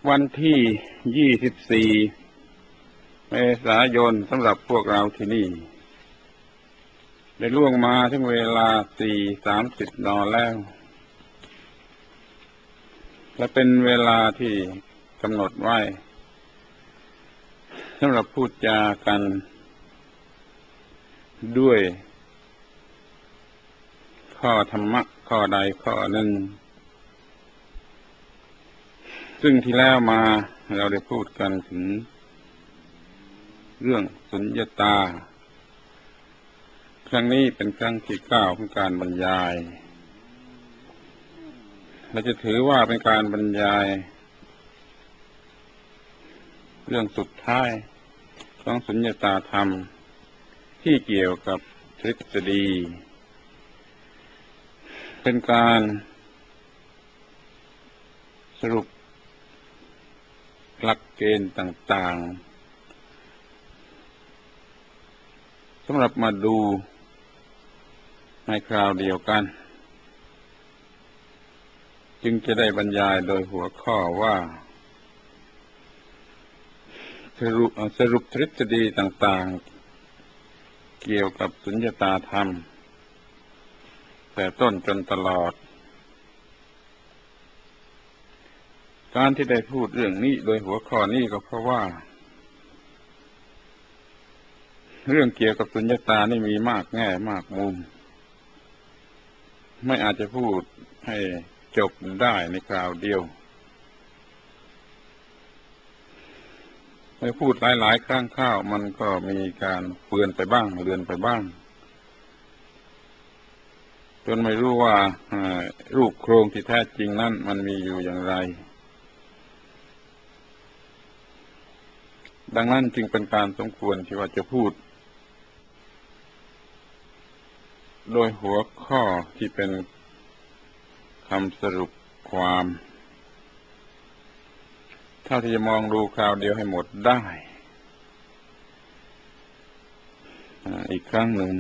วันที่24เมษายนสำหรับพวกเราที่นี่ได้ล่วงมาถึงเวลา4:30 น.แล้วและเป็นเวลาที่กำหนดไว้สำหรับพูดจากันด้วยข้อธรรมะข้อใดข้อหนึ่งซึ่งที่แล้วมาเราได้พูดกันถึงเรื่องสุญญตาครั้งนี้เป็นครั้งที่9ของการบรรยายเราจะถือว่าเป็นการบรรยายเรื่องสุดท้ายของสุญญตาธรรมที่เกี่ยวกับทฤษฎีเป็นการสรุปหลักเกณฑ์ต่างๆสำหรับมาดูในคราวเดียวกันจึงจะได้บรรยายโดยหัวข้อว่าสรุปทฤษฎีต่างๆเกี่ยวกับสุญญตาธรรมแต่ต้นจนตลอดการที่ได้พูดเรื่องนี้โดยหัวข้อนี้ก็เพราะว่าเรื่องเกี่ยวกับสุญญตานี่มีมากแง่มากมุมไม่อาจจะพูดให้จบได้ในคราวเดียวเมื่อพูดหลายๆครั้งเข้ามันก็มีการเปื้อนไปบ้างเลือนไปบ้างจนไม่รู้ว่ารูปโครงที่แท้จริงนั้นมันมีอยู่อย่างไรดังนั้นจึงเป็นการสมควรที่ว่าจะพูดโดยหัวข้อที่เป็นคำสรุปความเท่าที่จะมองดูคราวเดียวให้หมดได้อีกครั้งหนึ่ง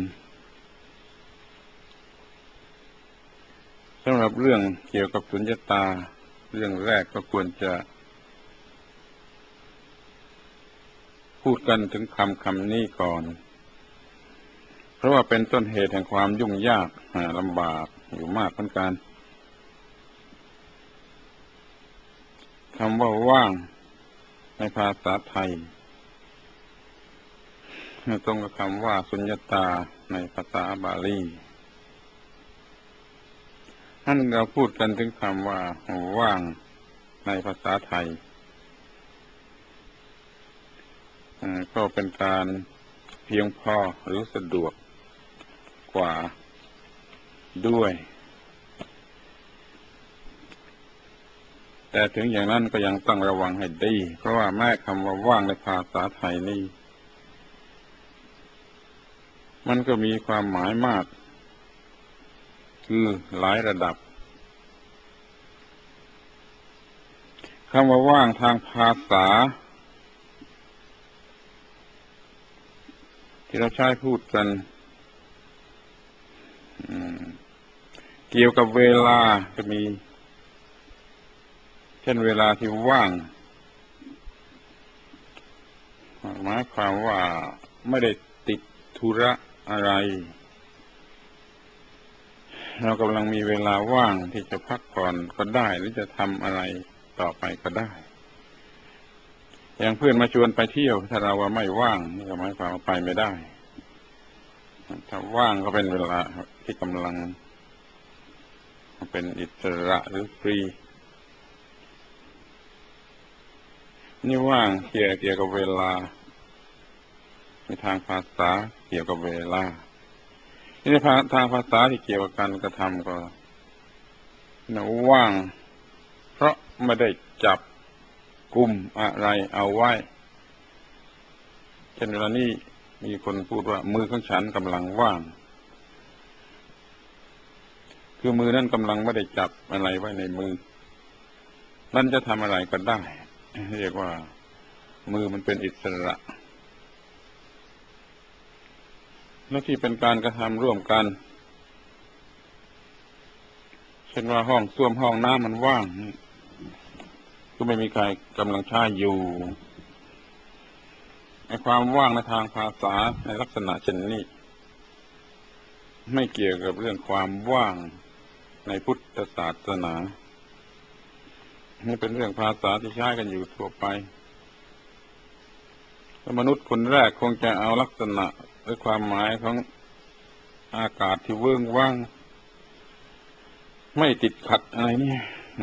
สำหรับเรื่องเกี่ยวกับสุญญตาเรื่องแรกก็ควรจะพูดกันถึงคำนี้ก่อนเพราะว่าเป็นต้นเหตุแห่งความยุ่งยากลำบากอยู่มากเหมือนกันคำว่าว่างในภาษาไทยตรงกับคำว่าสุญญตาในภาษาบาลีนั่นเราพูดกันถึงคำว่าว่างในภาษาไทยก็เป็นการเพียงพอหรือสะดวกกว่าด้วยแต่ถึงอย่างนั้นก็ยังต้องระวังให้ดีเพราะว่าแม้คำว่าว่างในภาษาไทยนี่มันก็มีความหมายมากคือหลายระดับคำว่าว่างทางภาษาที่เราใช้พูดกันเกี่ยวกับเวลาจะมีเช่นเวลาที่ว่างหมายความว่าไม่ได้ติดธุระอะไรเรากำลังมีเวลาว่างที่จะพักผ่อนก็ได้หรือจะทำอะไรต่อไปก็ได้อย่างเพื่อนมาชวนไปเที่ยวถ้าเราว่าไม่ว่างนี่ก็หมายความว่าไปไม่ได้ถ้าว่างก็เป็นเวลาที่กำลังเป็นอิสระหรือฟรีนี่ว่างเกี่ยวกับเวลาในทางภาษาเกี่ยวกับเวลาในทางภาษาที่เกี่ยวกับการกระทำก็ว่างเพราะไม่ได้จับกุมอะไรเอาไว้เช่นเวลานี้มีคนพูดว่ามือของฉันกำลังว่างคือมือนั้นกำลังไม่ได้จับอะไรไว้ในมือมันจะทำอะไรก็ได้เรียกว่ามือมันเป็นอิสระและที่เป็นการกระทำร่วมกันเช่นว่าห้องส้วมห้องน้ำมันว่างก็ไม่มีใครกำลังใช้อยู่ในความว่างในทางภาษาในลักษณะเช่นนี้ไม่เกี่ยวกับเรื่องความว่างในพุทธศาสนานี่เป็นเรื่องภาษาที่ใช้กันอยู่ทั่วไปมนุษย์คนแรกคงจะเอาลักษณะหรือความหมายของอากาศที่เวิ้งว่างไม่ติดขัดอะไรนี่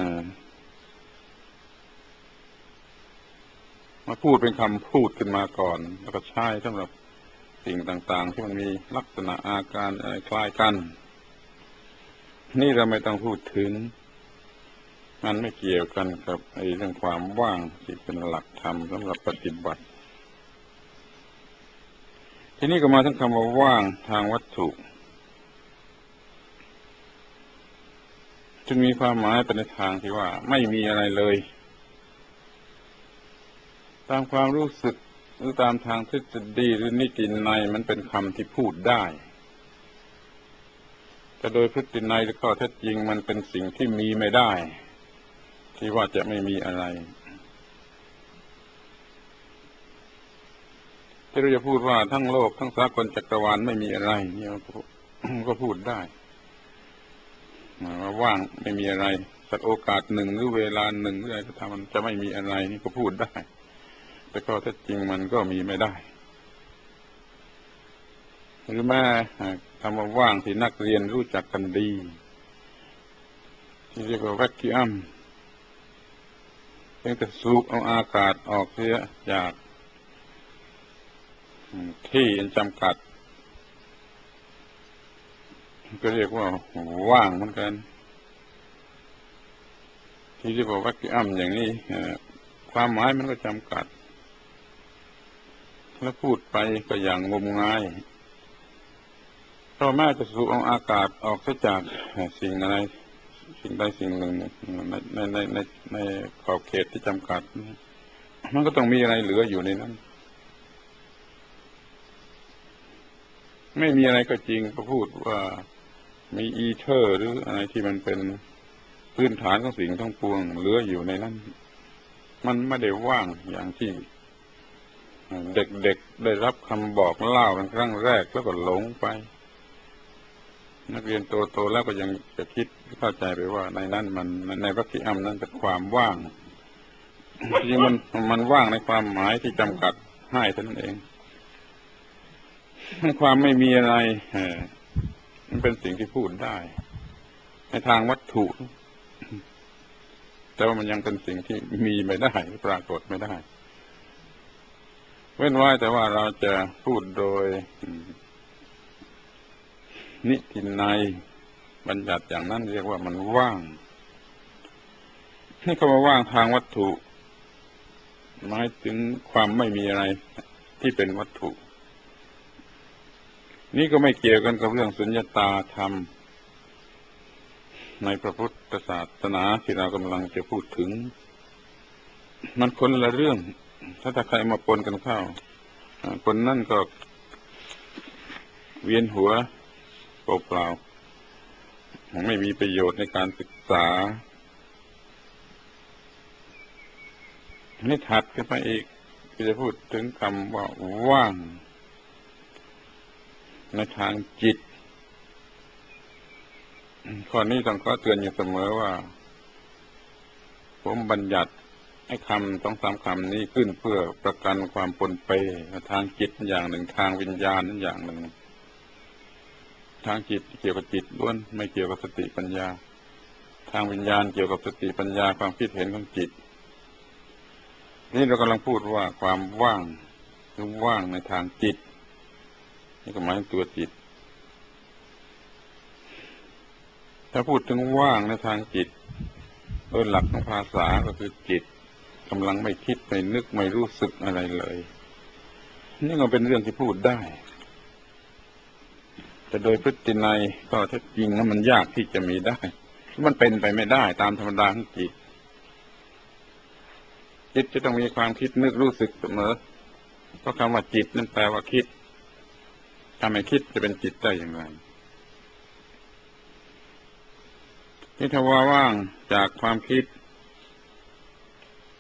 มาพูดเป็นคำพูดขึ้นมาก่อนแล้วก็ใช้สำหรับสิ่งต่างๆที่มันมีลักษณะอาการอะไรคล้ายกันนี่เราไม่ต้องพูดถึงมันไม่เกี่ยวกันกับเรื่องความว่างที่เป็นหลักธรรมสำหรับปฏิบัติทีนี้ก็มาถึงคำว่าว่างทางวัตถุจึงมีความหมายเป็นในทางที่ว่าไม่มีอะไรเลยตามความรู้สึกหรือตามทางทฤษฎีหรือนิตินัยมันเป็นคำที่พูดได้แต่โดยพฤตินัยหรือข้อเท็จจริงมันเป็นสิ่งที่มีไม่ได้ที่ว่าจะไม่มีอะไรที่เราจะพูดว่าทั้งโลกทั้งสากลจักรวาลไม่มีอะไรเนี่ยก็พูดได้ว่าว่างไม่มีอะไรสักโอกาสหนึ่งหรือเวลาหนึ่งหรืออะไรก็ตามมันจะไม่มีอะไรนี่ก็พูดได้แต่ข้อเท็จจริงมันก็มีไม่ได้หรือแม้คำว่าว่างที่นักเรียนรู้จักกันดีที่เรียกว่าแวคคิอัมเพียงแต่สูบเอาอากาศออกเสียจากที่จำกัดก็เรียกว่าว่างเหมือนกันที่เรียกว่าแวคคิอัมอย่างนี้ความหมายมันก็จำกัดแล้วพูดไปก็อย่างงมงายเพราะแม้จะสูบเอาอากาศออกจากสิ่งอะไรสิ่งใดสิ่งหนึ่งในขอบเขตที่จำกัดมันก็ต้องมีอะไรเหลืออยู่ในนั้นไม่มีอะไรก็จริงก็พูดว่ามีอีเทอร์หรืออะไรที่มันเป็นพื้นฐานของสิ่งทั้งปวงเหลืออยู่ในนั้นมันไม่ได้ว่างอย่างที่เด็กๆได้รับคำบอกเล่าเป็นครั้งแรกแล้วก็หลงไปนักเรียนโตแล้วก็ยังจะคิดเข้าใจไปว่าในนั้นมันในวัคคิอัมนั้นเป็นความว่างจริงมันว่างในความหมายที่จำกัดให้เท่านั้นเองความไม่มีอะไรมันเป็นสิ่งที่พูดได้ในทางวัตถุแต่ว่ามันยังเป็นสิ่งที่มีไม่ได้ปรากฏไม่ได้เว้นไว้แต่ว่าเราจะพูดโดยนิตินัยบัญญัติอย่างนั้นเรียกว่ามันว่างนี่คำว่าว่างทางวัตถุหมายถึงความไม่มีอะไรที่เป็นวัตถุนี่ก็ไม่เกี่ยวกันกับเรื่องสุญญตาธรรมในพระพุทธศาสนาที่เรากำลังจะพูดถึงมันคนละเรื่องถ้าใครมาปนกันเข้าคนนั่นก็เวียนหัวเปล่าๆไม่มีประโยชน์ในการศึกษานี่ถัดขึ้นไปอีกที่จะพูดถึงคำว่าว่างในทางจิตข้อนี้ต้องขอเตือนอยู่เสมอว่าผมบัญญัติให้คำต้องสามคำนี้ขึ้นเพื่อประกันความปนเปทางจิตอย่างหนึ่งทางวิญญาณนั้นอย่างหนึ่งทางจิตเกี่ยวกับจิตล้วนไม่เกี่ยวกับสติปัญญาทางวิญญาณเกี่ยวกับสติปัญญาความคิดเห็นของจิตนี่เรากำลังพูดว่าความว่างคือว่างในทางจิตนี่ก็หมายถึงตัวจิตถ้าพูดถึงว่างในทางจิตโดยหลักของภาษาก็คือจิตกำลังไม่คิดไม่นึกไม่รู้สึกอะไรเลยนี่ก็เป็นเรื่องที่พูดได้แต่โดยพฤตินัยก็แท้จริงแล้วมันยากที่จะมีได้มันเป็นไปไม่ได้ตามธรรมดาของจิตจิตจะต้องมีความคิดนึกรู้สึกเสมอเพราะคำว่าจิตนั่นแปลว่าคิดถ้าไม่คิดจะเป็นจิตได้อย่างไรนี่ถ้าว่าว่างจากความคิด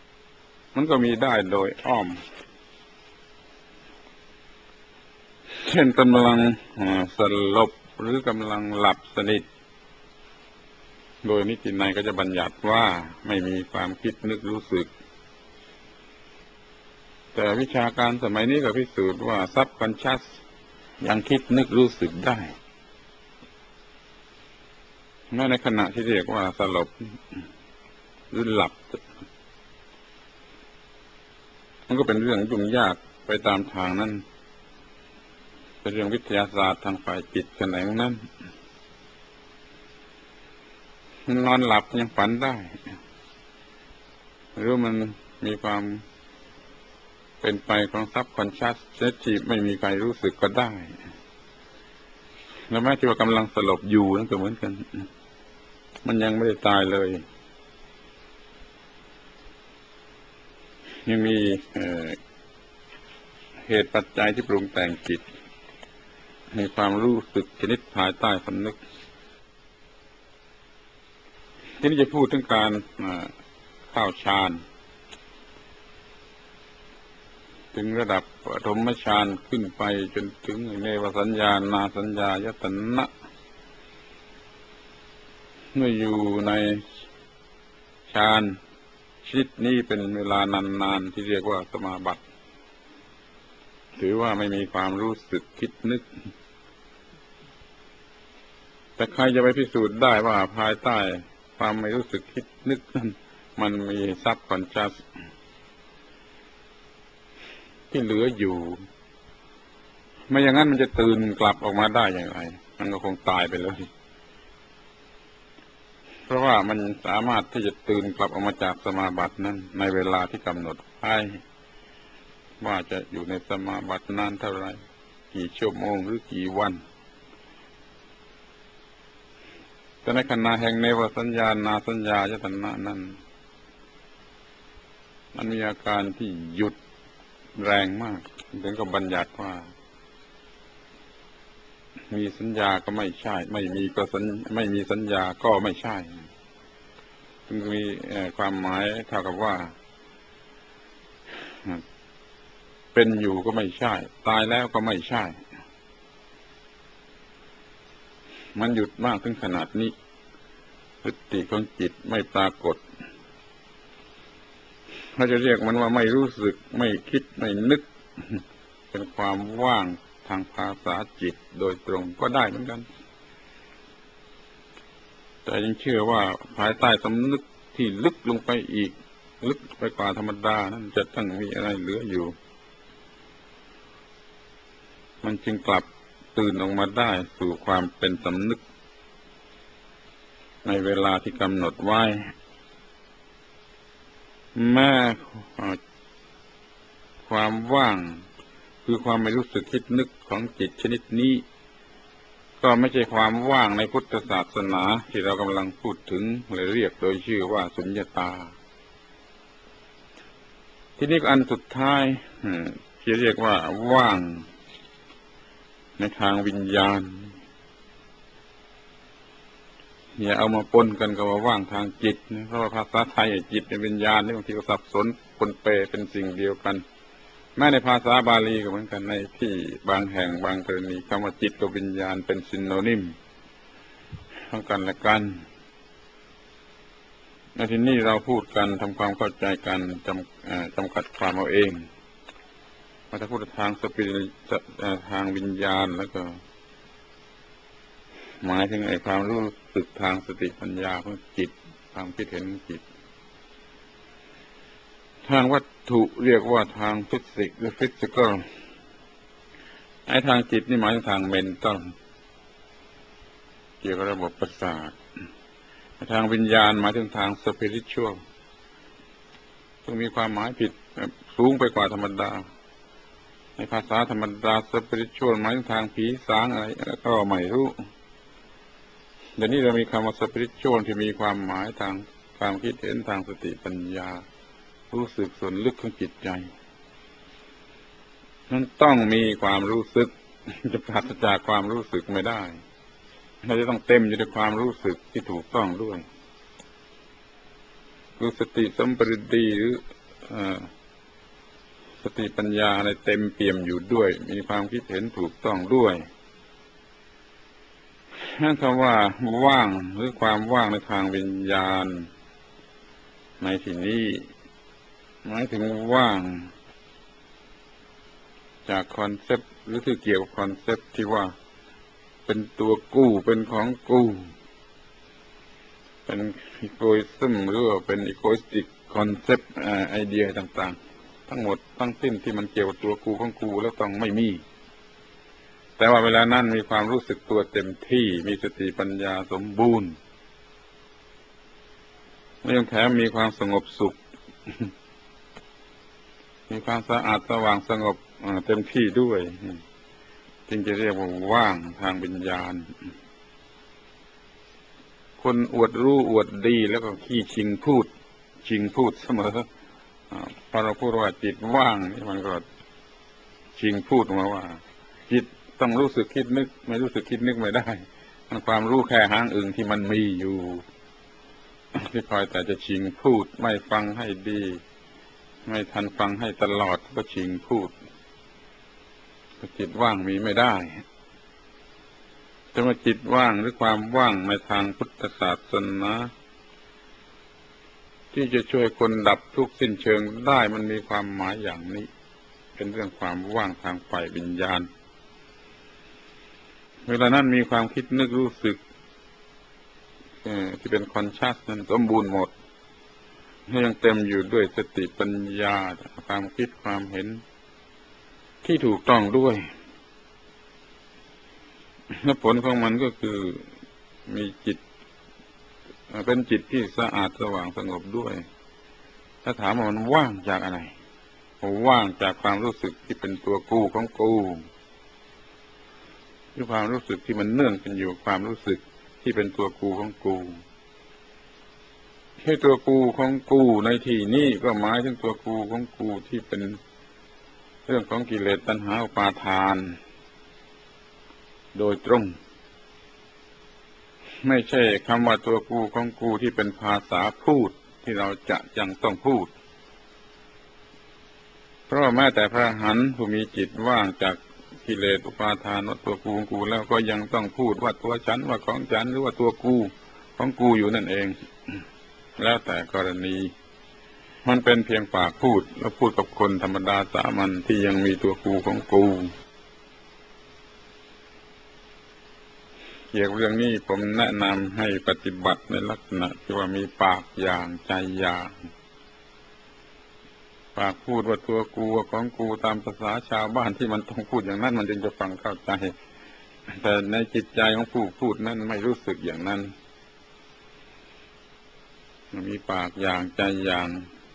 มันก็มีได้โดยอ้อมเช่นกำลังสลบหรือกำลังหลับสนิทโดยนิตินัยก็จะบัญญัติว่าไม่มีความคิดนึกรู้สึกแต่วิชาการสมัยนี้ก็พิสูจน์ว่าซับคอนชัสยังคิดนึกรู้สึกได้แม้ในขณะที่เรียกว่าสลบหรือหลับมันก็เป็นเรื่องยุ่งยากไปตามทางนั้นเป็นเรื่องวิทยาศาสตร์ทางฝ่ายจิตแขนงนั้นนอนหลับยังฝันได้หรือมันมีความเป็นไปของซับคอนชัสที่ไม่มีใครรู้สึกก็ได้แล้วแม้ที่ว่ากำลังสลบอยู่นั่นก็เหมือนกันมันยังไม่ได้ตายเลยยังมีเหตุปัจจัยที่ปรุงแต่งจิตให้ความรู้สึกชนิดภายใต้สำนึกทีนี้จะพูดถึงการเข้าฌานถึงระดับปฐมฌานขึ้นไปจนถึงเนวสัญญานาสัญญายตนะเมื่ออยู่ในฌานชนิดนี้เป็นเวลานานๆที่เรียกว่าสมาบัติถือว่าไม่มีความรู้สึกคิดนึกแต่ใครจะไปพิสูจน์ได้ว่าภายใต้ความไม่รู้สึกคิดนึกนั้นมันมีซับคอนชัสที่เหลืออยู่ไม่อย่างนั้นมันจะตื่นกลับออกมาได้อย่างไรมันก็คงตายไปเลยเพราะว่ามันสามารถที่จะตื่นกลับออกมาจากสมาบัตินั้นในเวลาที่กำหนดให้ว่าจะอยู่ในสมาบัตินานเท่าไรกี่ชั่วโมงหรือกี่วันแต่ในขณะแห่งเนวสัญญานาสัญญายตนะนั้นมันมีอาการที่หยุดแรงมากถึงกับบัญญัติว่ามีสัญญาก็ไม่ใช่ไม่มีก็ไม่มีสัญญาก็ไม่ใช่มันมีความหมายเท่ากับว่าเป็นอยู่ก็ไม่ใช่ตายแล้วก็ไม่ใช่มันหยุดมากถึงขนาดนี้สติของจิตไม่ปรากฏเราจะเรียกมันว่าไม่รู้สึกไม่คิดไม่นึกเป็นความว่างทางภาษาจิตโดยตรงก็ได้เหมือนกันแต่ยังเชื่อว่าภายใต้สำนึกที่ลึกลงไปอีกลึกไปกว่าธรรมดานั้นจะต้องมีอะไรเหลืออยู่มันจึงกลับตื่นออกมาได้สู่ความเป็นสำนึกในเวลาที่กำหนดไว้แม้ความว่างคือความไม่รู้สึกคิดนึกของจิตชนิดนี้ก็ไม่ใช่ความว่างในพุทธศาสนาที่เรากำลังพูดถึงเลยเรียกโดยชื่อว่าสุญญตาที่นี้อันสุดท้ายที่เรียกว่าว่างในทางวิญญาณอย่าเอามาปนกันกับว่าว่างทางจิตนะเพราะว่าภาษาไทยจิตในวิญญาณนี่บางทีก็สับสนปนเปเป็นสิ่งเดียวกันแม้ในภาษาบาลีก็เหมือนกันในที่บางแห่งบางกรณีคำว่าจิตกับวิญญาณเป็นซินโนนิมของกันและกันในที่นี้เราพูดกันทำความเข้าใจกันจำกัดความเอาเองถ้าพูดทางสปิริตทางวิญญาณแล้วก็หมายถึงไอ้ความรู้สึกทางสติปัญญาของจิตความคิดเห็นของจิตทางวัตถุเรียกว่าทางฟิสิกส์หรือฟิสิกอลไอ้ทางจิตนี่หมายถึงทางเมนตัลเกี่ยวกับระบบประสาททางวิญญาณหมายถึงทางสปิริตชัวลซึ่งมีความหมายผิดสูงไปกว่าธรรมดาในภาษาธรรมดาสปิริตชัวลหมายถึงทางผีสางอะไรก็ไม่รู้เดี๋ยวนี้เรามีคำว่าสปิริตชัวลที่มีความหมายทางความคิดเห็นทางสติปัญญารู้สึกส่วนลึกของจิตใจนั้นต้องมีความรู้สึกจะปราศจากความรู้สึกไม่ได้เราจะต้องเต็มอยู่ด้วยความรู้สึกที่ถูกต้องด้วยคือสติสัมปชัญญะหรือสติปัญญาอะไรเต็มเปี่ยมอยู่ด้วยมีความคิดเห็นถูกต้องด้วยนั่นคำว่าว่างหรือความว่างในทางวิญญาณในที่นี้หมายถึงว่างจากคอนเซปต์หรือที่เกี่ยวกับคอนเซปต์ที่ว่าเป็นตัวกู้เป็นของกู้เป็นอีโกอิซึมหรือว่าเป็นอีโกอิสติกคอนเซปต์ไอเดียต่างๆทั้งหมดทั้งสิ้นที่มันเกี่ยวกับตัวกูของกูแล้วต้องไม่มีแต่ว่าเวลานั้นมีความรู้สึกตัวเต็มที่มีสติปัญญาสมบูรณ์และยังแถมมีความสงบสุขมีความสะอาดสว่างสงบเต็มที่ด้วยจึงจะเรียกว่าว่างทางวิญญาณคนอวดรู้อวดดีแล้วก็ขี้ชิงพูดเสมอพอเราพูดว่าจิตว่างนี่มันก็ชิงพูดมาว่าจิตต้องรู้สึกคิดนึกไม่รู้สึกคิดนึกไม่ได้มันความรู้แค่หางอึ่งที่มันมีอยู่ที่คอยแต่จะชิงพูดไม่ฟังให้ดีไม่ทันฟังให้ตลอดก็ชิงพูดจิตว่างมีไม่ได้แต่ว่าจิตว่างหรือความว่างในทางพุทธศาสนาที่จะช่วยคนดับทุกข์สิ้นเชิงได้มันมีความหมายอย่างนี้เป็นเรื่องความว่างทางฝ่ายวิญญาณเวลานั้นมีความคิดนึกรู้สึกที่เป็นคอนชัสนั้นสมบูรณ์หมดยังเต็มอยู่ด้วยสติปัญญาความคิดความเห็นที่ถูกต้องด้วยและผลของมันก็คือมีจิตเป็นจิตที่สะอาดสว่างสงบด้วยถ้าถามว่ามันว่างจากอะไรว่างจากความรู้สึกที่เป็นตัวกูของกูหรือความรู้สึกที่มันเนื่องกันอยู่ความรู้สึกที่เป็นตัวกูของกูให้ตัวกูของกูในที่นี้ก็หมายถึงตัวกูของกูที่เป็นเรื่องของกิเลสตัณหาอุปาทานโดยตรงไม่ใช่คำว่าตัวกูของกูที่เป็นภาษาพูดที่เราจะยังต้องพูดเพราะแม้แต่พระอรหันต์ผู้มีจิตว่างจากกิเลสอุปาทานว่าตัวกูของกูแล้วก็ยังต้องพูดว่าตัวฉันว่าของฉันหรือว่าตัวกูของกูอยู่นั่นเองแล้วแต่กรณีมันเป็นเพียงปากพูดแล้วพูดกับคนธรรมดาสามัญที่ยังมีตัวกูของกูเกี่ยวกับเรื่องนี้ผมแนะนำให้ปฏิบัติในลักษณะที่ว่ามีปากอย่างใจอย่างปากพูดว่าตัวกูของกูตามภาษาชาวบ้านที่มันต้องพูดอย่างนั้นมันจึงจะฟังเข้าใจแต่ในจิตใจของผู้พูดนั้นไม่รู้สึกอย่างนั้นมีปากอย่างใจอย่าง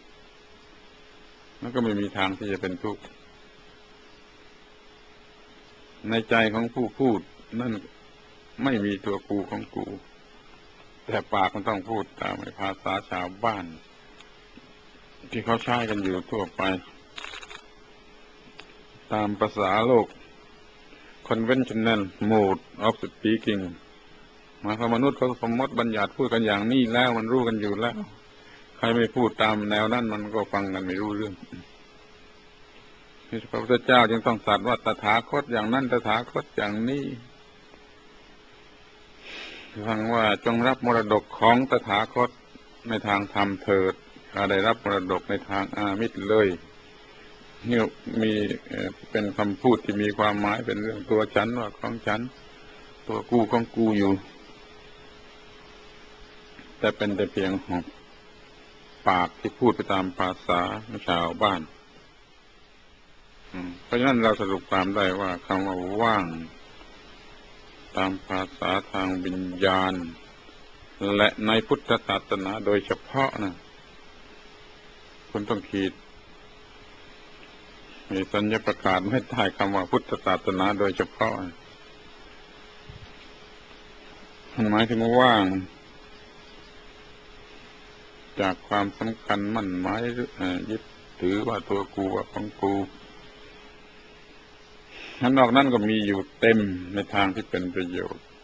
แล้วก็ไม่มีทางที่จะเป็นทุกข์ในใจของผู้พูดนั่นไม่มีตัวกูของกูแต่ปากมันต้องพูดตามภาษาชาวบ้านที่เขาใช้กันอยู่ทั่วไปตามภาษาโลก conventional mode of speaking หมายความมนุษย์เขาสมมติบัญญัติพูดกันอย่างนี้แล้วมันรู้กันอยู่แล้วใครไม่พูดตามแนวนั้นมันก็ฟังกันไม่รู้เรื่องพระพุทธเจ้าจึงต้องตรัสว่าตถาคตอย่างนั้นตถาคตอย่างนี้ฟังว่าจงรับมรดกของตถาคตในทางธรรมเถิดถ้าได้รับมรดกในทางอามิตรเลยนี่มีเป็นคำพูดที่มีความหมายเป็นเรื่องตัวฉันว่าของฉันตัวกูของกูอยู่แต่เป็นแต่เพียงปากที่พูดไปตามภาษาชาวบ้านเพราะฉะนั้นเราสรุปความได้ว่าคำว่าว่างตามภาษาทางวิญญาณและในพุทธศาสนาโดยเฉพาะนะคุณต้องขีดมีสัญประกาศไม่ได้คำว่าพุทธศาสนาโดยเฉพาะมันหมายถึงว่างจากความสำคัญมั่นหมายยึดถือว่าตัวกูว่าของกูข้างนอกนั้นก็มีอยู่เต็มในทางที่เป็นประโยชน์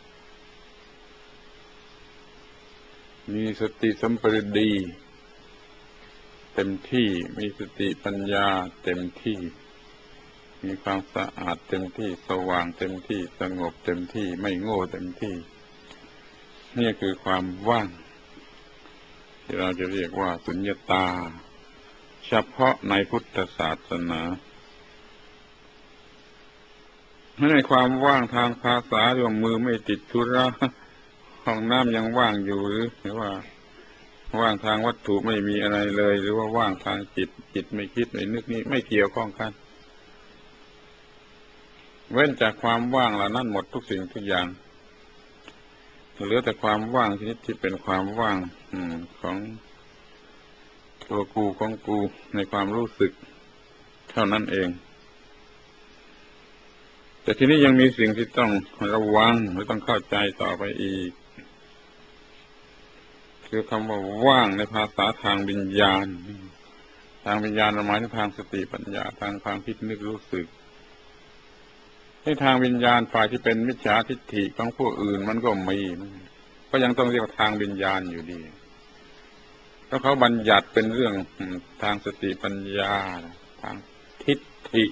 มีสติสัมปชัญญะเเต็มที่มีสติปัญญาเต็มที่มีความสะอาดเต็มที่สว่างเต็มที่สงบเต็มที่ไม่โง่เต็มที่นี่คือความว่างที่เราจะเรียกว่าสุญญตาเฉพาะในพุทธศาสนาในความว่างทางภาษาเรื่องมือไม่ติดธุระห้องน้ำยังว่างอยู่หรือว่าว่างทางวัตถุไม่มีอะไรเลยหรือว่าว่างทางจิตจิตไม่คิดไม่นึกนี่ไม่เกี่ยวข้องกันเว้นจากความว่างเหล่านั้นหมดทุกสิ่งทุกอย่างเหลือแต่ความว่างชนิดที่เป็นความว่างของตัวกูของกูในความรู้สึกเท่านั้นเองแต่ทีนี้ยังมีสิ่งที่ต้องระวังหรือต้องเข้าใจต่อไปอีกคือคำว่าว่างในภาษาทางวิญญาณทางวิญญาณหมายถึงทางสติปัญญาทางความคิดนึกรู้สึกในทางวิญญาณฝ่ายที่เป็นมิจฉาทิฏฐิของผู้อื่นมันก็มีก็ยังต้องเรียกว่าทางวิญญาณอยู่ดีเพราะเขาบัญญัติเป็นเรื่องทางสติปัญญาทางทิฏฐิ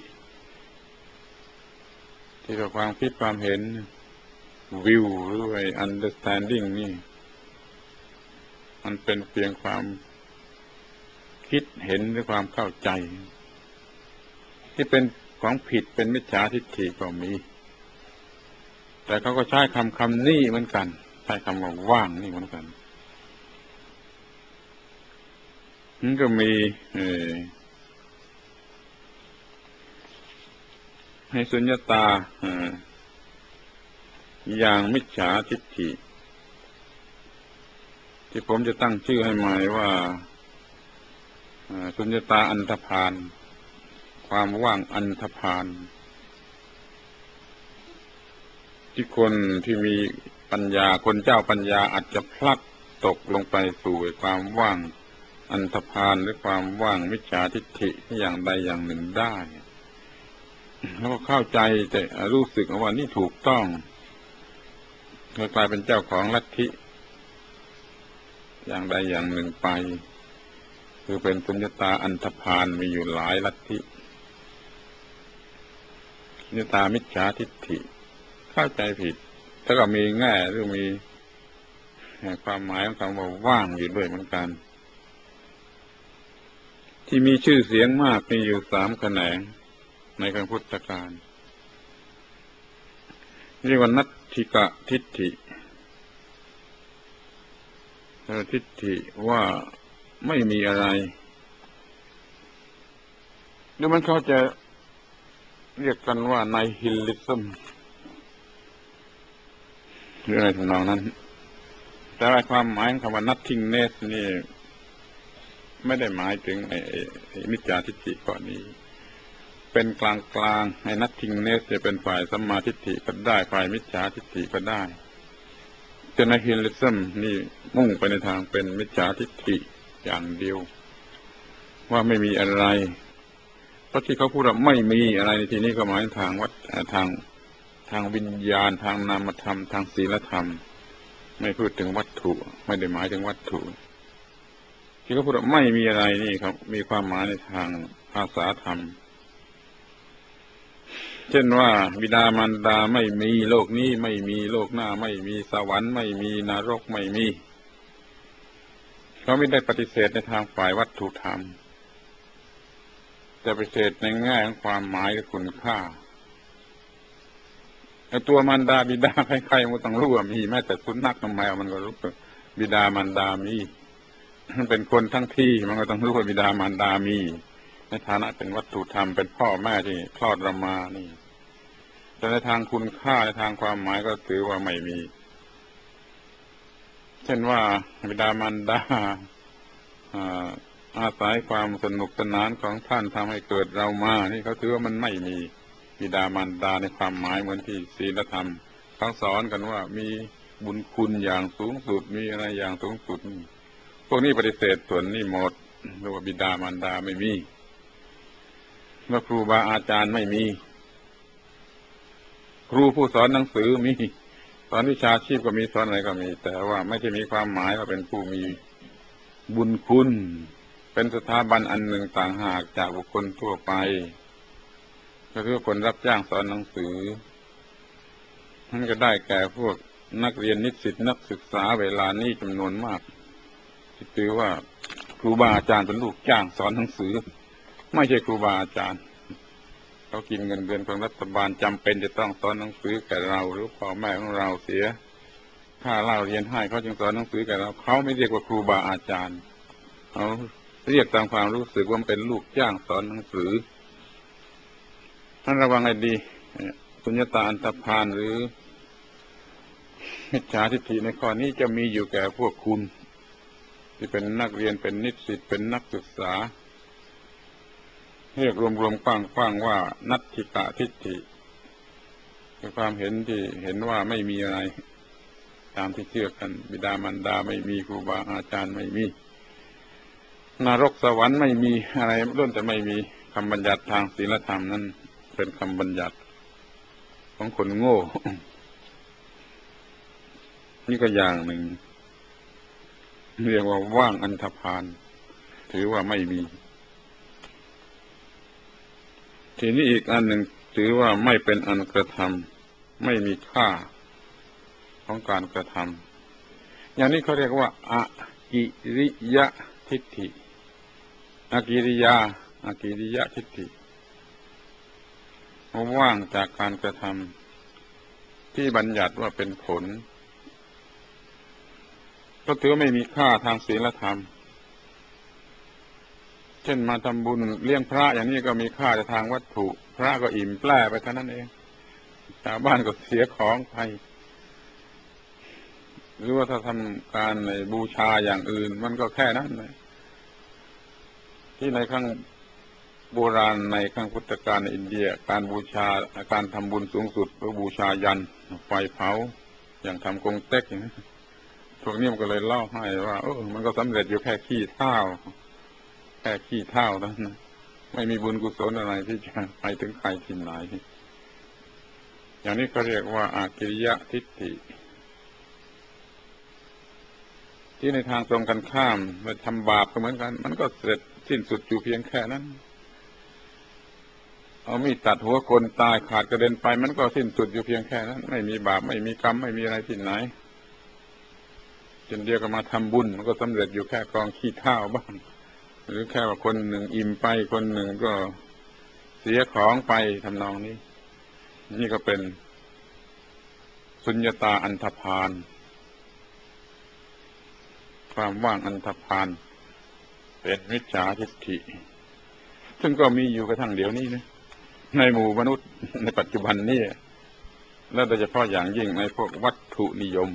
ที่เราความคิดความเห็นวิวหรือว่า understanding นี่มันเป็นเพียงความคิดเห็นหรือความเข้าใจที่เป็นของผิดเป็นมิจฉาทิฏฐิก็มีแต่เขาก็ใช้คำนี้เหมือนกันใช้คำว่าว่างนี่เหมือนกันมันก็มีให้สุญญตาอย่างมิจฉาทิฏฐิที่ผมจะตั้งชื่อให้ใหม่ว่าสุญญตาอันธพาลความว่างอันธพาลที่คนที่มีปัญญาคนเจ้าปัญญาอาจจะพลัดตกลงไปสู่ความว่างอันธพาลหรือความว่างมิจฉาทิฏฐิอย่างใดอย่างหนึ่งได้แล้วก็เข้าใจแต่รู้สึกว่านี่ถูกต้องกลายเป็นเจ้าของลัทธิอย่างใดอย่างหนึ่งไปคือเป็นสุญญตาอันธพาลมีอยู่หลายลัทธิสุญญตามิจฉาทิฏฐิเข้าใจผิดถ้าก็มีแง่หรือมีความหมายของคำว่าว่างอยู่ด้วยเหมือนกันที่มีชื่อเสียงมากมีอยู่3 แขนงในคำพุทธการเรียกว่านัตถิกะทิฏฐิทิฏฐิว่าไม่มีอะไรหรือมันเขาจะเรียกกันว่าไนฮิลลิซึมหรืออะไรทำนองนั้นแต่ว่าความหมายของคำว่า nothingness นี่ไม่ได้หมายถึงไอ้มิจฉาทิฏฐิข้อนี้เป็นกลางๆไอ้ nothingness จะเป็นฝ่ายสัมมาทิฏฐิก็ได้ฝ่ายมิจฉาทิฏฐิก็ได้แต่ไนฮิลลิซึมนี่มุ่งไปในทางเป็นมิจฉาทิฏฐิอย่างเดียวว่าไม่มีอะไรเพราะที่เขาพูดว่าไม่มีอะไรในที่นี้ก็หมายทางวัดทางวิญญาณทางนามธรรมทางศีลธรรมไม่พูดถึงวัตถุไม่ได้หมายถึงวัตถุที่เขาพูดว่าไม่มีอะไรนี่ครับมีความหมายในทางภาษาธรรมเช่นว่าบิดามารดาไม่มีโลกนี้ไม่มีโลกหน้าไม่มีสวรรค์ไม่มีนรกไม่มีเขาไม่ได้ปฏิเสธในทางฝ่ายวัตถุธรรมแต่ปฏิเสธในแง่ของความหมายและคุณค่าไอ้ตัวมารดาบิดาใครๆมันต้องรู้ว่ามีแม้แต่สุนัขทำไมมันก็รู้ว่าบิดามารดามีมันเป็นคนทั้งที่มันก็ต้องรู้ว่าบิดามารดามีในฐานะเป็นวัตถุธรรมเป็นพ่อแม่ที่คลอดเรามานี่แต่ในทางคุณค่าในทางความหมายก็ถือว่าไม่มีเช่นว่าบิดามารดาอาศัยความสนุกสนานของท่านทำให้เกิดเรามานี่เขาถือว่ามันไม่มีบิดามารดาในความหมายเหมือนที่ศีลธรรมเขาสอนกันว่ามีบุญคุณอย่างสูงสุดมีอะไรอย่างสูงสุดพวกนี้ปฏิเสธส่วนนี้หมดเรียกว่าบิดามารดาไม่มีว่าครูบาอาจารย์ไม่มีครูผู้สอนหนังสือมีสอนวิชาชีพก็มีสอนอะไรก็มีแต่ว่าไม่ใช่มีความหมายว่าเป็นผู้มีบุญคุณไปเป็นสถาบันอันหนึ่งต่างหากจากบุคคลทั่วไปก็คือคนรับจ้างสอนหนังสือนั่นก็ได้แก่พวกนักเรียนนิสิตนักศึกษาเวลานี้จำนวนมากที่ถือว่าครูบาอาจารย์เป็นลูกจ้างสอนหนังสือไม่ใช่ครูบาอาจารย์เขากินเงินเดือนของรัฐบาลจำเป็นจะต้องสอนหนังสือแก่เราหรือพ่อแม่ของเราเสียค่าเล่าเรียนให้เขาจึงสอนหนังสือแก่เราเขาไม่เรียกว่าครูบาอาจารย์เขาเรียกตามความรู้สึกว่าเป็นลูกจ้างสอนหนังสือท่านระวังให้ดีสุญญตาอันธพาลหรือมิจฉาทิฏฐิในข้อนี้จะมีอยู่แก่พวกคุณที่เป็นนักเรียนเป็นนิสิตเป็นนักศึกษาเรียกรวมๆกว้างๆว่านัตถิกะทิฏฐิคือความเห็นที่เห็นว่าไม่มีอะไรตามที่เชื่อกันบิดามารดาไม่มีครูบาอาจารย์ไม่มีนรกสวรรค์ไม่มีอะไรล้วนแต่ไม่มีคำบัญญัติทางศีลธรรมนั้นเป็นคำบัญญัติของคนโง่นี่ก็อย่างหนึ่งเรียกว่าว่างอันธพาลถือว่าไม่มีทีนี้อีกอันหนึ่งถือว่าไม่เป็นอันกระทำไม่มีค่าของการกระทำอย่างนี้เขาเรียกว่าอกิริยะทิฏฐิอกิริยะทิฏฐิว่างจากการกระทำที่บัญญัติว่าเป็นผลก็ถือไม่มีค่าทางศีลธรรมเช่นมาทำบุญเลี้ยงพระอย่างนี้ก็มีค่าทางวัตถุพระก็อิ่มแปร่ไปเท่านั้นเองชาวบ้านก็เสียของไปหรือว่าถ้าทำการในบูชาอย่างอื่นมันก็แค่นั้นเลยที่ในข้างโบราณในข้างพุทธกาลในอินเดียการบูชาการทำบุญสูงสุดก็บูชายันไฟเผาอย่างทำกงเต็กอย่างนี้พวกนี้มันก็เลยเล่าให้ว่ามันก็สำเร็จอยู่แค่ขี้เถ้าแค่ขี้เถ้าเท่านั้นไม่มีบุญกุศลอะไรที่จะไปถึงใครที่ไหนอย่างนี้เขาเรียกว่าอากิริยะทิฏฐิที่ในทางตรงกันข้ามไปทำบาปก็เหมือนกันมันก็เสร็จสิ้นสุดอยู่เพียงแค่นั้นเอามีดตัดหัวคนตายขาดกระเด็นไปมันก็สิ้นสุดอยู่เพียงแค่นั้นไม่มีบาปไม่มีกรรมไม่มีอะไรที่ไหนเช่นเดียวกับมาทำบุญมันก็สำเร็จอยู่แค่กองขี้เถ้าบ้างหรือแค่ว่าคนหนึ่งอิ่มไปคนหนึ่งก็เสียของไปทำนองนี้นี่ก็เป็นสุญญตาอันธพาลความว่างอันธพาลเป็นมิจฉาทิฏฐิซึ่งก็มีอยู่กระทั่งเดี๋ยวนี้นะในหมู่มนุษย์ในปัจจุบันนี้และโดยเฉพาะอย่างยิ่งในพวกวัตถุนิยม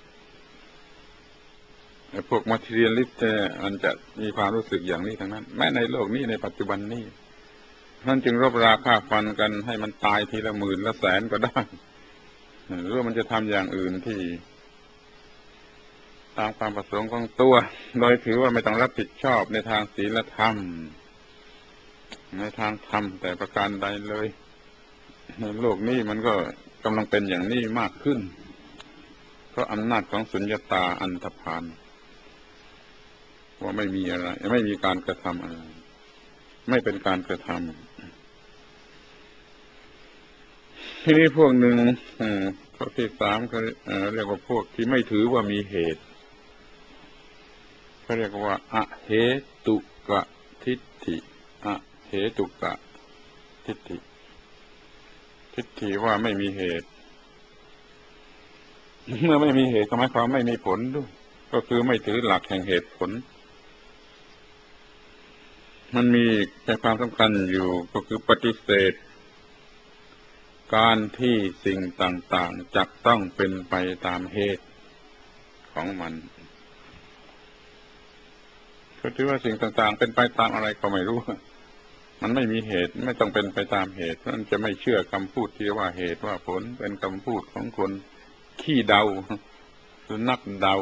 ในพวกมัทเรียลิสต์มันจะมีความรู้สึกอย่างนี้ทั้งนั้นแม้ในโลกนี้ในปัจจุบันนี้ท่านจึงรบราฆ่าฟันกันให้มันตายทีละหมื่นละแสนก็ได้หรือว่ามันจะทำอย่างอื่นที่ตามความประสงค์ของตัวโดยถือว่าไม่ต้องรับผิดชอบในทางศีลธรรมในทางธรรมแต่ประการใดเลยในโลกนี้มันก็กำลังเป็นอย่างนี้มากขึ้นเพราะอำนาจของสุญญตาอันธพาลว่าไม่มีอะไรไม่มีการกระทำอะไรไม่เป็นการกระทำทีนี้พวกหนึ่งข้อที่สามเขาเรียกว่าพวกที่ไม่ถือว่ามีเหตุเขาเรียกว่าอเหตุกะทิฏฐิอเหตุกะทิฏฐิทิฏฐิว่าไม่มีเหตุเมื่อไม่มีเหตุก็หมายความไม่มีผลด้วยก็คือไม่ถือหลักแห่งเหตุผลมันมีใจความสำคัญอยู่ก็คือปฏิเสธการที่สิ่งต่างๆจะต้องเป็นไปตามเหตุของมันก็ถือว่าสิ่งต่างๆเป็นไปตามอะไรก็ไม่รู้มันไม่มีเหตุไม่ต้องเป็นไปตามเหตุมันจะไม่เชื่อคำพูดที่ว่าเหตุว่าผลเป็นคำพูดของคนขี้เดาหรือนักเดา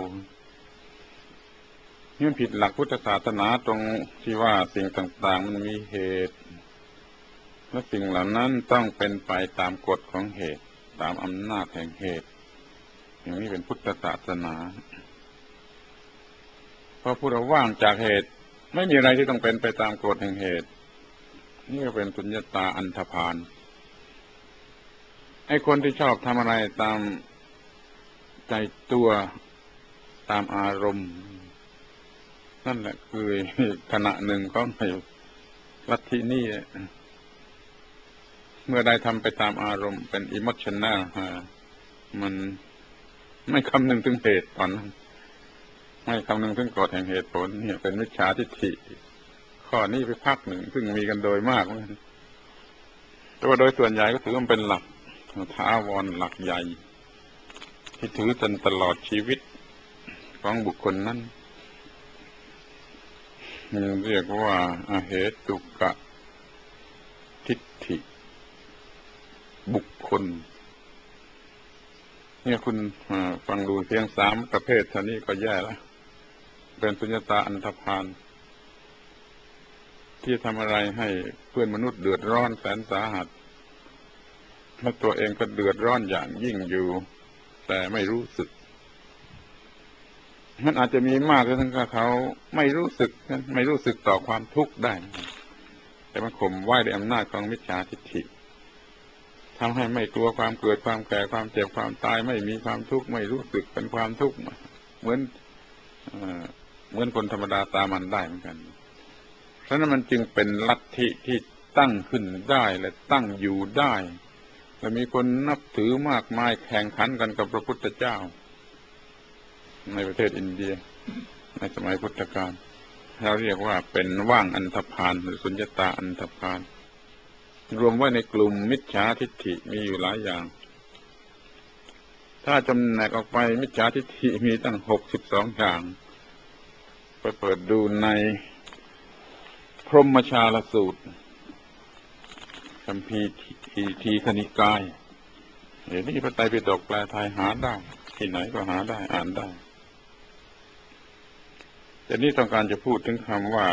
นี่ผิดหลักพุทธศาสนาตรงที่ว่าสิ่งต่างๆมันมีเหตุและสิ่งเหล่านั้นต้องเป็นไปตามกฎของเหตุตามอำนาจแห่งเหตุอย่างนี้เป็นพุทธศาสนาพอพูดว่าว่างจากเหตุไม่มีอะไรที่ต้องเป็นไปตามกฎแห่งเหตุนี่ก็เป็นสุญญตาอันธพาลไอ้คนที่ชอบทำอะไรตามใจตัวตามอารมณ์นั่นแหละคือขณะหนึ่งของลัทธินี่เมื่อได้ทำไปตามอารมณ์เป็นอิโมชันแนลมันไม่คำนึงถึงเหตุผลไม่คำนึงถึงกฎแห่งเหตุผลเนี่ยเป็นมิจฉาทิฏฐิข้อนี้ไปพักหนึ่งซึ่งมีกันโดยมากแต่ว่าโดยส่วนใหญ่ก็ถือมันเป็นหลักถาวรหลักใหญ่ที่ถือจนตลอดชีวิตของบุคคลนั้นเรียกว่าอเหตุกะทิฏฐิบุคคลเนี่ยคุณฟังดูเพียง3ประเภทเท่านี้ก็แย่แล้วเป็นสุญญตาอันธพาลที่ทำอะไรให้เพื่อนมนุษย์เดือดร้อนแสนสาหัสและตัวเองก็เดือดร้อนอย่างยิ่งอยู่แต่ไม่รู้สึกมันอาจจะมีมากจนถึงกับเขาไม่รู้สึกต่อความทุกข์ได้แต่มันข่มไว้ด้วยอำนาจของมิจฉาทิฏฐิทำให้ไม่กลัวความเกิดความแก่ความเจ็บความตายไม่มีความทุกข์ไม่รู้สึกเป็นความทุกข์เหมือนคนธรรมดาตามันได้เหมือนกันเพราะนั้นมันจึงเป็นลัทธิที่ตั้งขึ้นได้และตั้งอยู่ได้และมีคนนับถือมากมายแข่งขันกันกับพระพุทธเจ้าในประเทศอินเดียในสมัยพุทธกาลเราเรียกว่าเป็นว่างอันธพาลหรือสุญญตาอันธพาลรวมไว้ในกลุ่มมิจฉาทิฏฐิมีอยู่หลายอย่างถ้าจำแนกออกไปมิจฉาทิฏฐิมีตั้ง62อย่างไปเปิดดูในพรหมชาลสูตรคัมภีร์ทีฆนิกายเดี๋ยวนี้พระไตรปิฎกแปลไทยหาได้ที่ไหนก็หาได้อ่านได้แต่นี่ต้องการจะพูดถึงคำว่า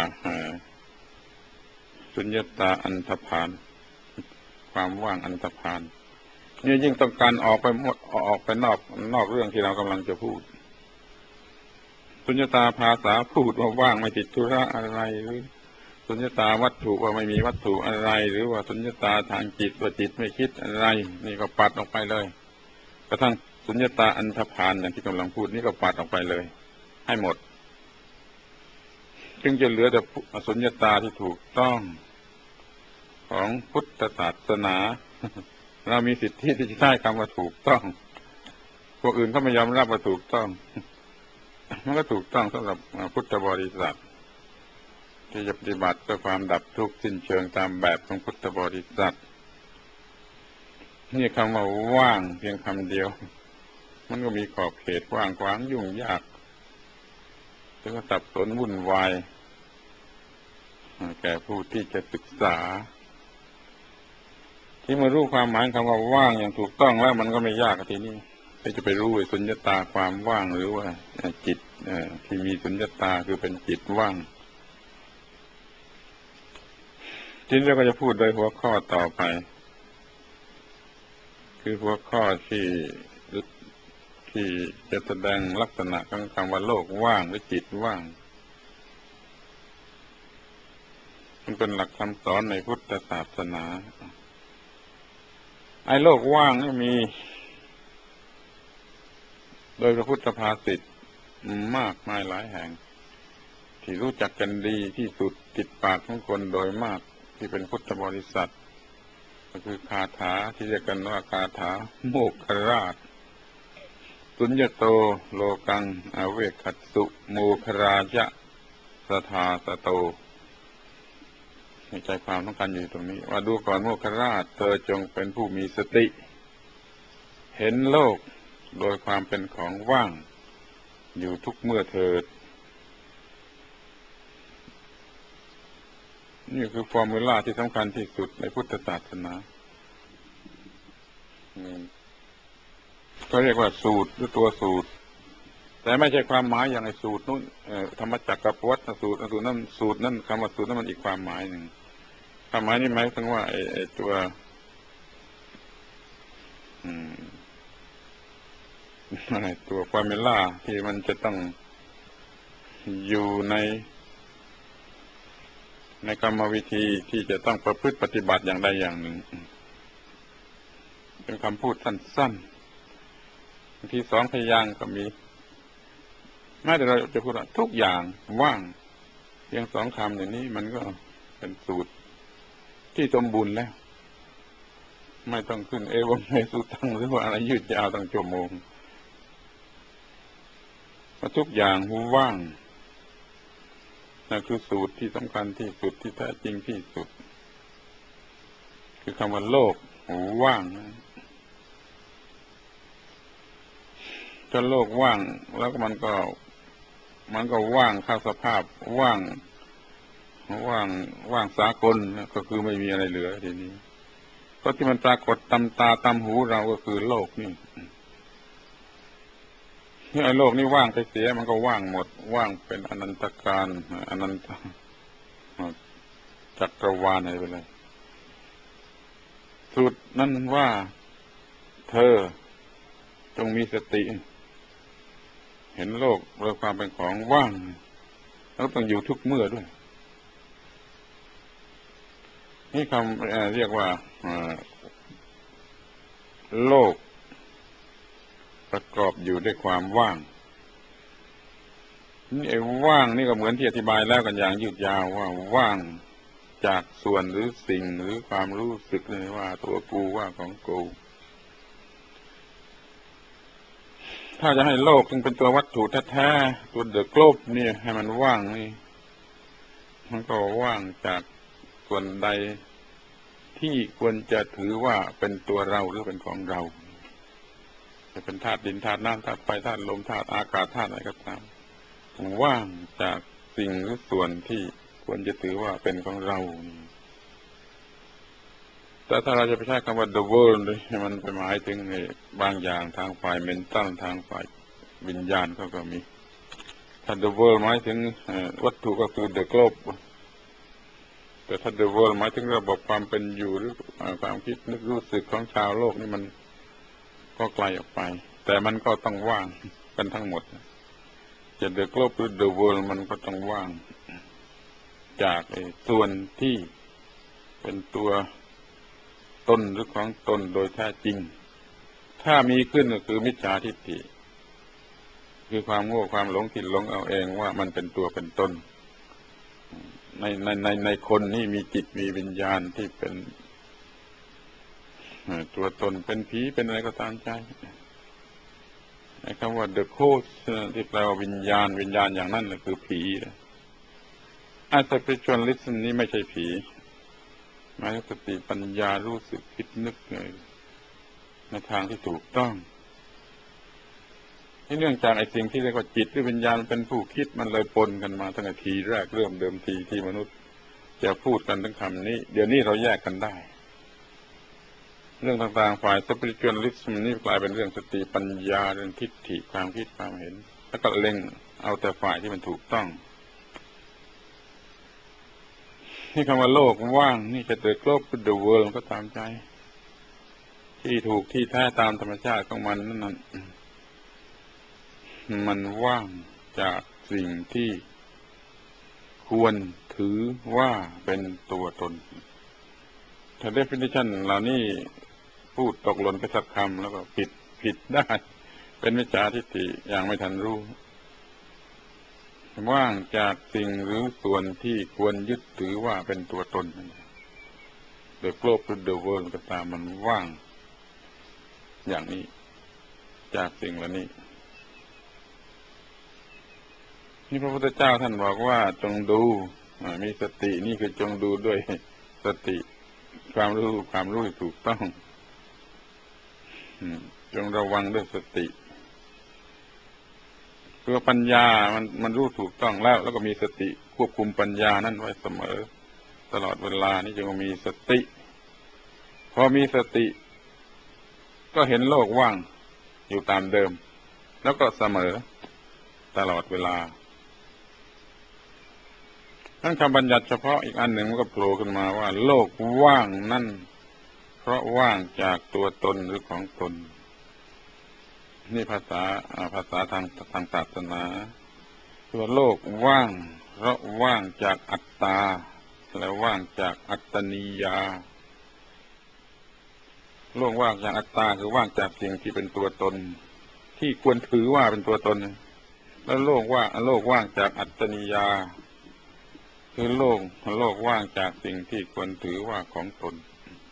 สุญญตาอันธพาลความว่างอันธพาลนี่ยิ่งต้องการออกไปนอกเรื่องที่เรากำลังจะพูดสุญญตาภาษาพูดว่าว่างไม่ติดธุระอะไรหรือสุญญตาวัตถุว่าไม่มีวัตถุอะไรหรือว่าสุญญตาทางจิตว่าจิตไม่คิดอะไรนี่ก็ปัดออกไปเลยกระทั่งสุญญตาอันธพาลอย่างที่กำลังพูดนี่ก็ปัดออกไปเลยให้หมดจึงจะเหลือแต่สุญญตาที่ถูกต้องของพุทธศาสนาเรามีสิทธิที่จะใช้คำว่าถูกต้องพวกอื่นเขาไม่ยอมรับว่าถูกต้องมันก็ถูกต้องสำหรับพุทธบริษัทที่จะปฏิบัติเพื่อความดับทุกข์สิ้นเชิงตามแบบของพุทธบริษัทนี่คำว่าว่างเพียงคำเดียวมันก็มีขอบเขตกว้างขวางยุ่งยากถึงกับสับสนวุ่นวายแก่ผู้ที่จะศึกษาที่มารู้ความหมายคำว่าว่างอย่างถูกต้องแล้วมันก็ไม่ยากทีนี้ที่จะไปรู้สุญญตาความว่างหรือว่าจิตที่มีสุญญตาคือเป็นจิตว่างทีนี้เราก็จะพูดโดยหัวข้อต่อไปคือหัวข้อที่จะแสดงลักษณะของคำว่าโลกว่างหรือจิตว่างมันเป็นหลักคำสอนในพุทธศาสนาไอ้โลกว่างนี่มีโดยพระพุทธภาษิตมากมายหลายแห่งที่รู้จักกันดีที่สุดติดปากของคนโดยมากที่เป็นพุทธบริษัทก็คือคาถาที่เรียกกันว่าคาถาโมกขราชสุญญโตโลกังอเวคัสสุโมคราชะสทาสโตใจความต้องการอยู่ตรงนี้ว่าดูก่อนโมคคราชเธอจงเป็นผู้มีสติเห็นโลกโดยความเป็นของว่างอยู่ทุกเมื่อเถิดนี่คือฟอร์มูลาที่สำคัญที่สุดในพุทธศาสนาก็เรียกว่าสูตรหรือตัวสูตรแต่ไม่ใช่ความหมายอย่างไอ้สูตรนู้นธรรมจักรกับวัฏสูตรนั้นคำว่าสูตรนั้นมันอีกความหมายหนึ่งความหมายนี้หมายถึงว่าไอ้ตัวตัวฟอร์มูลาที่มันจะต้องอยู่ในในกรรมวิธีที่จะต้องประพฤติปฏิบัติอย่างใดอย่างหนึ่งเป็นคำพูดสั้นๆบางทีสองพยางค์ก็มีแม้แต่เราจะพูดว่าทุกอย่างว่างเพียงสองคำอย่างนี้มันก็เป็นสูตรที่สมบูรณ์แล้วไม่ต้องขึ้นเอวเมสุตังหรือว่าอะไรยืดยาวตั้งชั่วโมงทุกอย่างว่างนั่นคือสูตรที่สำคัญที่สุดที่แท้จริงที่สุดคือคำว่าโลกว่างถ้าโลกว่างแล้วมันก็ว่างเข้าสภาพว่างสากลก็คือไม่มีอะไรเหลือทีนี้ก็ที่มันปรากฏตามตาตามหูเราก็คือโลกนี่ไอ้โลกนี่ว่างไปเสียมันก็ว่างหมดว่างเป็นอนันตการอนันตจักรวาลอะไรไปเลยสูตรนั้นว่าเธอจงมีสติเห็นโลกโดยความเป็นของว่างแล้วต้องอยู่ทุกเมื่อด้วยนี่คำเรียกว่าโลกประกอบอยู่ด้วยความว่างนี่ไอ้ว่างนี่ก็เหมือนที่อธิบายแล้วกันอย่างยืดยาวว่าว่างจากส่วนหรือสิ่งหรือความรู้สึกเลยว่าตัวกูว่าของกูถ้าจะให้โลกซึ่งเป็นตัววัตถุแท้ๆตัวเดอะโกลบนี่ให้มันว่างนี่มันก็ว่างจากส่วนใดที่ควรจะถือว่าเป็นตัวเราหรือเป็นของเราจะเป็นธาตุดินธาตุน้ำธาตุไฟธาตุลมธาตุอากาศธาตุอะไรก็ตามว่างจากสิ่งหรือส่วนที่ควรจะถือว่าเป็นของเราแต่ถ้าเราจะไปใช้คำว่า the world เลยมันไปหมายถึงบางอย่างทางฝ่าย mental ทางฝ่ายวิญญาณก็มีถ้า the world หมายถึงวัตถุก็คือ the globe แต่ถ้า the world หมายถึงระบบความเป็นอยู่หรือความคิดนึกรู้สึกของชาวโลกนี่มันก็ไกลออกไปแต่มันก็ต้องว่างกันทั้งหมดจะ the globe หรือ the world มันก็ต้องว่างจากส่วนที่เป็นตัวตนหรือของตนโดยแท้จริงถ้ามีขึ้นก็คือมิจฉาทิฏฐิคือความโง่ความหลงผิดหลงเอาเองว่ามันเป็นตัวเป็นตนในคนนี่มีจิตมีวิญญาณที่เป็นตัวตนเป็นผีเป็นอะไรก็ตามใจคำว่า the ghost ที่แปลว่าวิญญาณอย่างนั้นก็คือผีspiritualism นี่ไม่ใช่ผีหมายถึงสติปัญญารู้สึกคิดนึกในทางที่ถูกต้องเนื่องจากไอ้สิ่งที่เรียกว่าจิตหรือวิญญาณเป็นผู้คิดมันเลยปนกันมาตั้งแต่ทีแรกเริ่มเดิมทีที่มนุษย์จะพูดกันถึงคำนี้เดี๋ยวนี้เราแยกกันได้เรื่องต่างๆฝ่าย spiritualism นี่กลายเป็นเรื่องสติปัญญาเรื่องทิฏฐิความคิดความเห็นแล้วก็เล็งเอาแต่ฝ่ายที่มันถูกต้องนี่คำว่าโลกว่างนี่จะเกิดโลกเป็น the world ก็ตามใจที่ถูกที่แท้ตามธรรมชาติของมันนั่นมันว่างจากสิ่งที่ควรถือว่าเป็นตัวตนถ้า definition เหล่านี้พูดตกหล่นไปสักคำแล้วก็ผิดได้เป็นมิจฉาทิฏฐิอย่างไม่ทันรู้ว่างจากสิ่งหรือส่วนที่ควรยึดถือว่าเป็นตัวตนThe globe to the world ก็ตามมันว่างอย่างนี้จากสิ่งเหล่านี้นี่พระพุทธเจ้าท่านบอกว่าจงดูมีสตินี่คือจงดูด้วยสติความรู้ถูกต้องจงระวังด้วยสติเพื่อปัญญามันรู้ถูกต้องแล้วก็มีสติควบคุมปัญญานั้นไว้เสมอตลอดเวลานี่จึงมีสติพอมีสติก็เห็นโลกว่างอยู่ตามเดิมแล้วก็เสมอตลอดเวลาทั้งคำบัญญัติเฉพาะอีกอันหนึ่งมันก็โผล่ขึ้นมาว่าโลกว่างนั่นเพราะว่างจากตัวตนหรือของตนนี่ภาษาทางศาสนาตัวโลกว่างเพราะว่างจากอัตตาและว่างจากอัตตนิยาโลกว่างจากอัตตาคือว่างจากสิ่งที่เป็นตัวตนที่ควรถือว่าเป็นตัวตนแล้วโลกว่างจากอัตตนิยาคือโลกว่างจากสิ่งที่ควรถือว่าของตน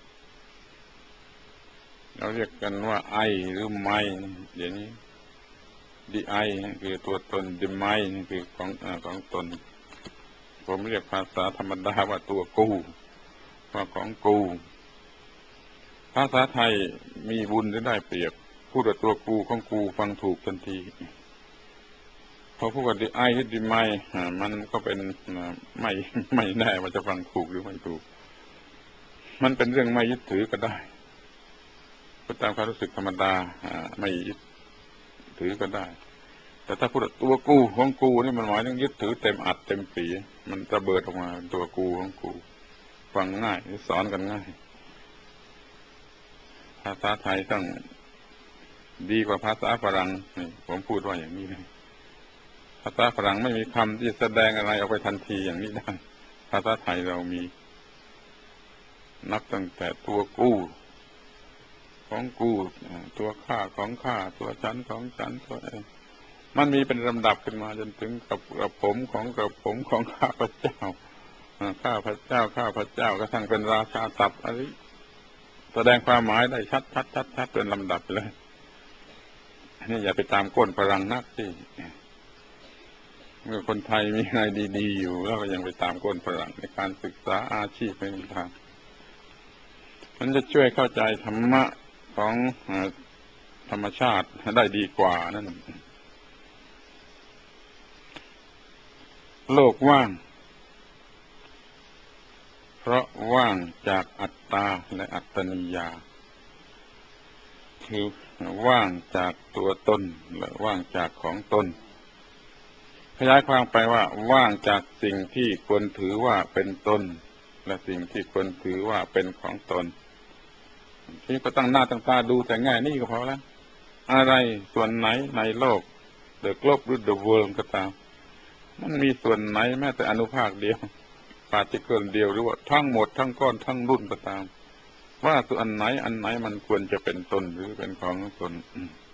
เราเรียกกันว่าไอหรือไม่เดี๋ยวนี้ดีไอคือตัวตนดีไม่คือของตนผมเรียกภาษาธรรมดาว่าตัวกูว่าของกูภาษาไทยมีบุญหรือได้เปรียบพูดว่าตัวกูของกูฟังถูกทันทีพอพูดว่าดีไอหรือดีไม่มันก็เป็นไม่แน่ว่าจะฟังถูกหรือไม่ถูกมันเป็นเรื่องไม่ยึดถือก็ได้ก็ตามความรู้สึกธรรมดาไม่ยึดถือก็ได้แต่ถ้าพูดตัวกูของกูนี่มันหมายถึงยึดถือเต็มอัดเต็มปีมันระเบิดออกมาตัวกูของกูฟังง่ายสอนกันง่ายภาษาไทยต้องดีกว่าภาษาฝรั่งนี่ผมพูดว่าอย่างนี้เลยภาษาฝรั่งไม่มีคำที่แสดงอะไรออกไปทันทีอย่างนี้ได้ภาษาไทยเรามีนับตั้งแต่ตัวกูของกูตัวข้าของข้าตัวฉันของฉันตัวมันมีเป็นลำดับขึ้นมาจนถึงกับผมของข้าพเจ้าข้าพเจ้าก็ทั้งเป็นราชาศัพท์อะไรแสดงความหมายได้ชัดเป็นลำดับเลยนี่อย่าไปตามก้นฝรั่งนักสิเมื่อคนไทยมีอะไรดีๆอยู่แล้วก็ยังไปตามก้นฝรั่งในการศึกษาอาชีพไม่มีทางมันจะช่วยเข้าใจธรรมะของธรรมชาติได้ดีกว่านั่นโลกว่างเพราะว่างจากอัตตาและอัตตนิยาคือว่างจากตัวตนและว่างจากของตนขยายความไปว่าว่างจากสิ่งที่ควรถือว่าเป็นตนและสิ่งที่ควรถือว่าเป็นของตนที่ก็ตั้งหน้าตั้งตาดูแต่แง่นี้ก็พอแล้วอะไรส่วนไหนในโลก The globe หรือ The world ก็ตามมันมีส่วนไหนแม้แต่อนุภาคเดียวปาร์ติเคิลเดียวหรือว่าทั้งหมดทั้งก้อนทั้งรุ่นก็ตามว่าส่วนอันไหนมันควรจะเป็นตนหรือเป็นของตน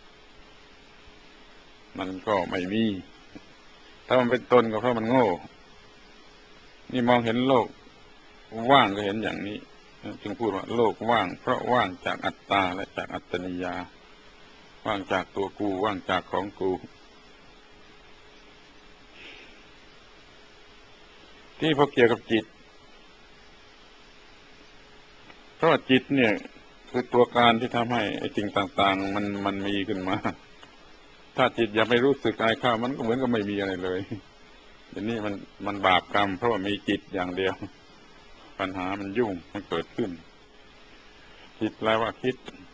มันก็ไม่มีถ้ามันเป็นตนก็เพราะมันโง่นี่มองเห็นโลกว่างก็เห็นอย่างนี้จึงพูดว่าโลกว่างเพราะว่างจากอัตตาและจากอัตตนิยาว่างจากตัวกูว่างจากของกูที่พอเกี่ยวกับจิตเพราะว่าจิตเนี่ยคือตัวการที่ทำให้ไอ้สิ่งต่างๆมันมีขึ้นมาถ้าจิตอย่าไปรู้สึกอะไรข้ามันก็เหมือนกับไม่มีอะไรเลยทีนี้มันบาปกรรมเพราะว่ามีจิตอย่างเดียวปัญหามันยุ่งมันเกิดขึ้นจิตแปลว่าคิด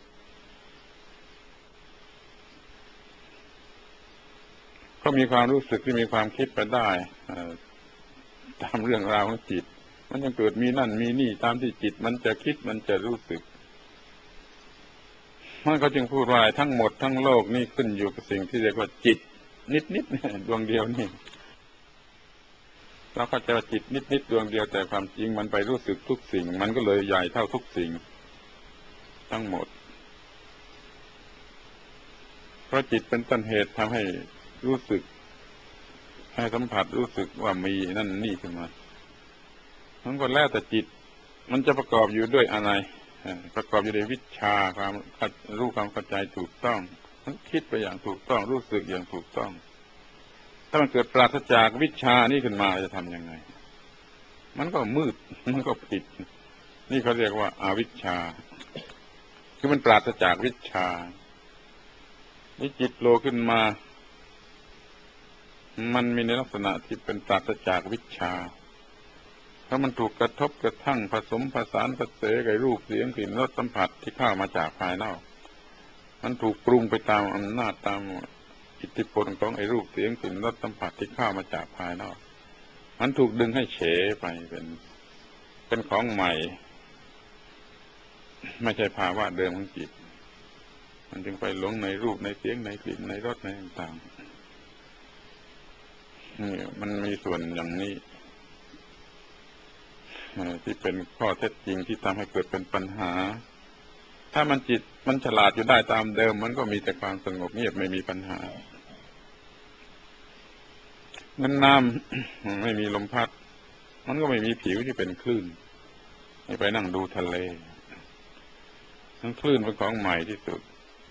ก็มีความรู้สึกที่มีความคิดไปได้ตามเรื่องราวของจิตมันยังเกิดมีนั่นมีนี่ตามที่จิตมันจะคิดมันจะรู้สึกมันก็จึงพูดว่าทั้งหมดทั้งโลกนี่ขึ้นอยู่กับสิ่งที่เรียกว่าจิตนิดๆดวงเดียวนี่เราเข้าใจว่าจิตนิดๆดวงเดียวแต่ความจริงมันไปรู้สึกทุกสิ่งมันก็เลยใหญ่เท่าทุกสิ่งทั้งหมดเพราะจิตเป็นต้นเหตุทำให้รู้สึกให้สัมผัสรู้สึกว่ามีนั่นนี่ขึ้นมามันก็แล้วแต่จิตมันจะประกอบอยู่ด้วยอะไรประกอบอยู่ในวิชาความรู้ความเข้าใจถูกต้องคิดไปอย่างถูกต้องรู้สึกอย่างถูกต้องถ้ามันเกิดปราศจากวิชานี้ขึ้นมาจะทำยังไงมันก็มืดมันก็ผิดนี่เขาเรียกว่าอาวิชชาคือมันปราศจากวิชานี่จิตโผล่ขึ้นมามันมีในลักษณะที่เป็นปราศจากวิชาถ้ามันถูกกระทบกระทั่งผสมผสานประเสกับรูปเสียงกลิ่นรสสัมผัสที่เข้ามาจากภายนอกมันถูกปรุงไปตามอำนาจตามอิทธิพลของไอ้รูปเสียงกลิ่นรสสัมผัสที่เข้ามาจากภายนอกมันถูกดึงให้เฉไปเป็นของใหม่ไม่ใช่ภาวะเดิมของจิตมันจึงไปหลงในรูปในเสียงในกลิ่นในรสในต่างๆนี่มันมีส่วนอย่างนี้ที่เป็นข้อเท็จจริงที่ทำให้เกิดเป็นปัญหาถ้ามันจิตมันฉลาดอยู่ได้ตามเดิมมันก็มีแต่ความสงบเงียบไม่มีปัญหางั้นน้ำไม่มีลมพัดมันก็ไม่มีผิวที่เป็นคลื่นให้ไปนั่งดูทะเลทั้งคลื่นเป็นของใหม่ที่สุด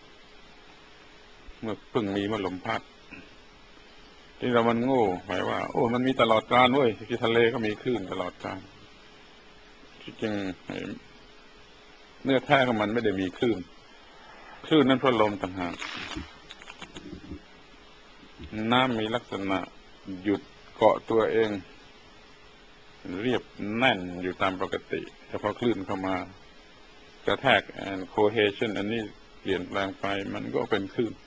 เมื่อเพิ่งมีเมื่อลมพัดที่เรามันโง่หมายว่าโอ้มันมีตลอดกาลเว้ยที่ทะเลก็มีคลื่นตลอดกาลที่จริงเนื้อแท้ของมันไม่ได้มีคลื่นนั้นเพราะลมต่างหากน้ำมีลักษณะหยุดเกาะตัวเองเรียบแน่นอยู่ตามปกติแต่พอคลื่นเข้ามากระแทกcohesion อันนี้เปลี่ยนแปลงไปมันก็เป็นคลื่น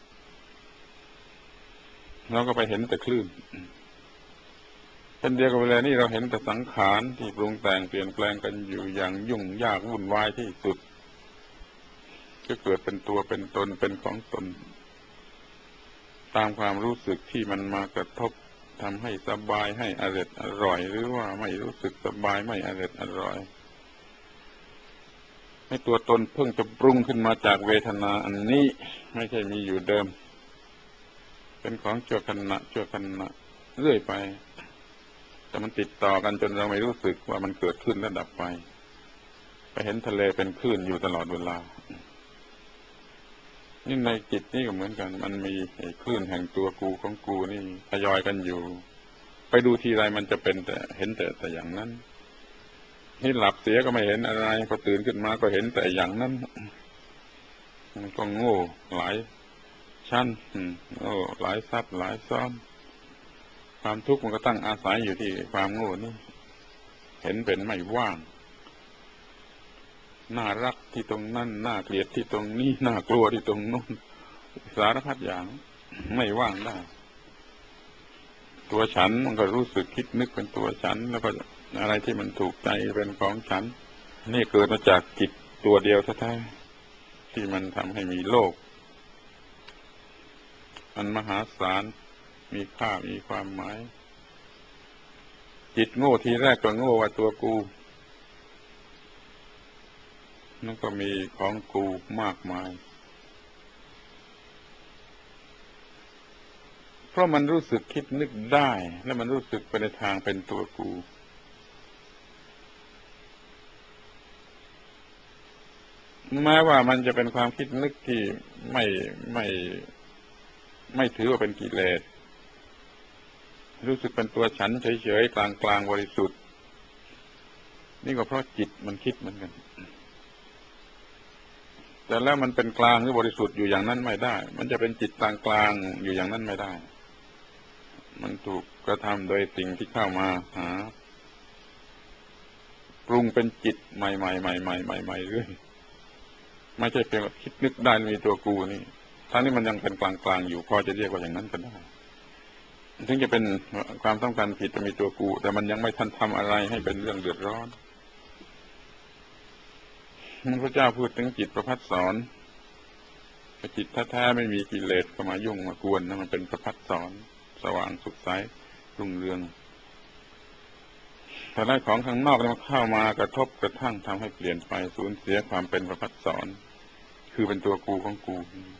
เราก็ไปเห็นแต่คลื่นเช่นเดียวกับเวลานี้เราเห็นแต่สังขารที่ปรุงแต่งเปลี่ยนแปลงกันอยู่อย่างยุ่งยากวุ่นวายที่สุดก็เกิดเป็นตัวเป็นตนเป็นของตนตามความรู้สึกที่มันมากระทบทำให้สบายให้อร่อยหรือว่าไม่รู้สึกสบายไม่อร่อยให้ตัวตนเพิ่งจะปรุงขึ้นมาจากเวทนาอันนี้ไม่ใช่มีอยู่เดิมเป็นของชั่วขณะเรื่อยไปแต่มันติดต่อกันจนเราไม่รู้สึกว่ามันเกิดขึ้นแล้วดับไปเห็นทะเลเป็นคลื่นอยู่ตลอดเวลานี่ในจิตนี่ก็เหมือนกันมันมีคลื่นแห่งตัวกูของกูนี่ทยอยกันอยู่ไปดูทีไรมันจะเป็นแต่เห็นแต่อย่างนั้นนี่หลับเสียก็ไม่เห็นอะไรพอตื่นขึ้นมาก็เห็นแต่อย่างนั้นมันก็โง่หลายชั้นโง่หลายซับหลายซ้อนความทุกข์มันก็ตั้งอาศัยอยู่ที่ความโง่นี่เห็นเป็นไม่ว่างน่ารักที่ตรงนั้นน่าเกลียดที่ตรงนี้น่ากลัวที่ตรงโน้นสารพัดอย่างไม่ว่างได้ตัวฉันมันก็รู้สึกคิดนึกเป็นตัวฉันแล้วก็อะไรที่มันถูกใจเป็นของฉันนี่เกิดมาจากจิตตัวเดียวแท้ๆที่มันทำให้มีโลกมันมหาศาลมีค่ามีความหมายจิตโง่ทีแรกก็โง่ว่าตัวกูนั่นก็มีของกูมากมายเพราะมันรู้สึกคิดนึกได้และมันรู้สึกไปในทางเป็นตัวกูแม้ว่ามันจะเป็นความคิดนึกที่ไม่ไม่ถือว่าเป็นกิเลสรู้สึกเป็นตัวฉันเฉยๆกลางๆบริสุทธิ์นี่ก็เพราะจิตมันคิดเหมือนกันแต่แล้วมันเป็นกลางหรือบริสุทธิ์อยู่อย่างนั้นไม่ได้มันจะเป็นจิตกลางๆอยู่อย่างนั้นไม่ได้มันถูกกระทำโดยสิ่งที่เข้ามาหาปรุงเป็นจิตใหม่ๆเรื่อยไม่ใช่เพียงคิดนึกได้มีตัวกูนี่ทั้งนี้มันยังเป็นกลางๆอยู่พอจะเรียกว่าอย่างนั้นก็ได้ถึงจะเป็นความต้องการผิดจะมีตัวกูแต่มันยังไม่ทันทำอะไรให้เป็นเรื่องเดือดร้อนพระเจ้าพูดถึงจิตประภัสสรจิตแท้ๆไม่มีกิเลสเข้ามายุ่งมากวนนะมันเป็นประภัสสรสว่างสุขใสรุ่งเรืองถ้าได้ของข้างนอกมันเข้ามากระทบกระทั่งทำให้เปลี่ยนไปสูญเสียความเป็นประภัสสรคือเป็นตัวกูของกู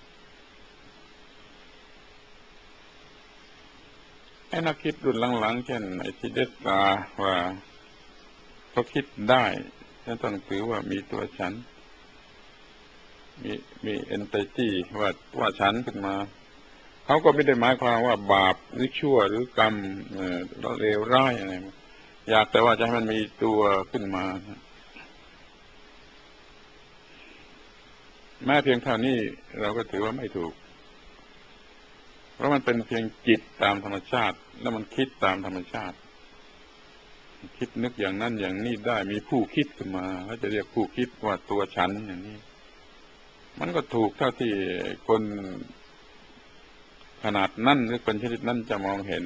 ไอ้นักคิดรุ่นหลังๆเช่นไอ้ที่เดสกาว่าเขาคิดได้ฉันต้องถือว่ามีตัวฉันมีเอนติตี้ว่าฉันขึ้นมาเขาก็ไม่ได้หมายความว่าบาปหรือชั่วหรือกรรมเลวร้ายอะไรอยากแต่ว่าจะให้มันมีตัวขึ้นมาแม้เพียงเท่านี้เราก็ถือว่าไม่ถูกเพราะมันเป็นเพียงจิตตามธรรมชาติแล้วมันคิดตามธรรมชาติคิดนึกอย่างนั้นอย่างนี้ได้มีผู้คิดขึ้นมาเขาจะเรียกผู้คิดว่าตัวฉันอย่างนี้มันก็ถูกเท่าที่คนขนาดนั้นหรือเป็นชนิดนั้นจะมองเห็น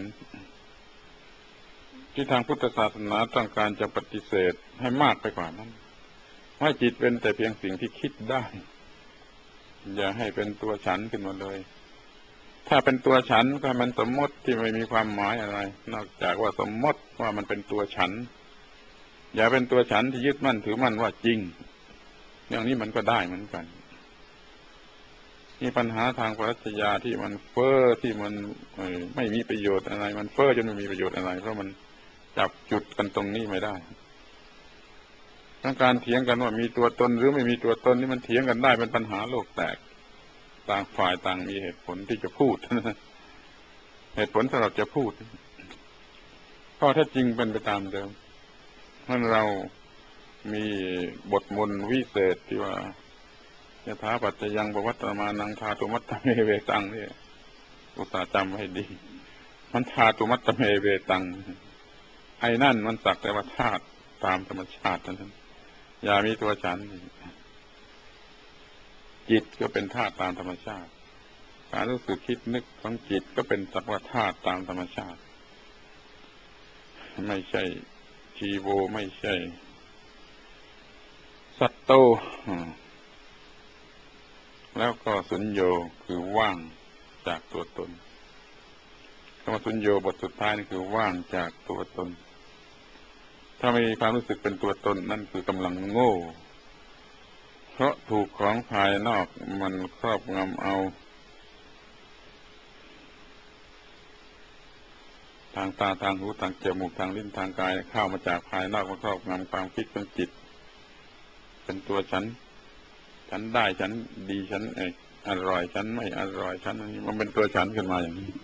ที่ทางพุทธศาสนาต้องการจะปฏิเสธให้มากไปกว่านั้นให้จิตเป็นแต่เพียงสิ่งที่คิดได้อย่าให้เป็นตัวฉันขึ้นมาเลยถ้าเป็นตัวฉันก็มันสมมติที่ไม่มีความหมายอะไรนอกจากว่าสมมติว่ามันเป็นตัวฉันอย่าเป็นตัวฉันที่ยึดมั่นถือมั่นว่าจริงอย่างนี้มันก็ได้เหมือนกันนี่ปัญหาทางปรัชญาที่มันเฟ้อที่มันไม่มีประโยชน์อะไรมันเฟ้อจนไม่มีประโยชน์อะไรเพราะมันจับจุดกันตรงนี้ไม่ได้ทั้งการเถียงกันว่ามีตัวตนหรือไม่มีตัวตนนี่มันเถียงกันได้เป็นปัญหาโลกแตกต่างฝ่ายต่างมีเหตุผลที่จะพูดเหตุผลสำหรับจะพูดข้อเท็จจริงเป็นไปตามเดิมเพราะเรามีบทมนต์วิเศษที่ว่ายถาปัจจยังปวัตตมานังธาตุมัตตเมเวตังนี่อุตส่าห์จำให้ดีมันธาตุมัตตเมเวตังไอ้นั่นมันสักแต่ว่าธาตุตามธรรมชาตินั้นอย่ามีตัวฉันจิตก็เป็นธาตุตามธรรมชาติการรู้สึกคิดนึกของจิตก็เป็นสักว่าธาตุตามธรรมชาติไม่ใช่ชีโวไม่ใช่สัตโตแล้วก็สุญโญคือว่างจากตัวตนคำว่าสุญโญบทสุดท้ายนี่คือว่างจากตัวตนถ้าไม่มีความรู้สึกเป็นตัวตนนั่นคือกำลังโง่เพราะถูกของภายนอกมันครอบงำเอาทางตาทางหูทางจมูกทางลิ้นทางกายเข้ามาจากภายนอกมาครอบงำความคิดของจิตเป็นตัวฉันได้ฉันดีฉันอร่อยฉันไม่อร่อยฉันนี้มันเป็นตัวฉันขึ้นมาอย่างนี้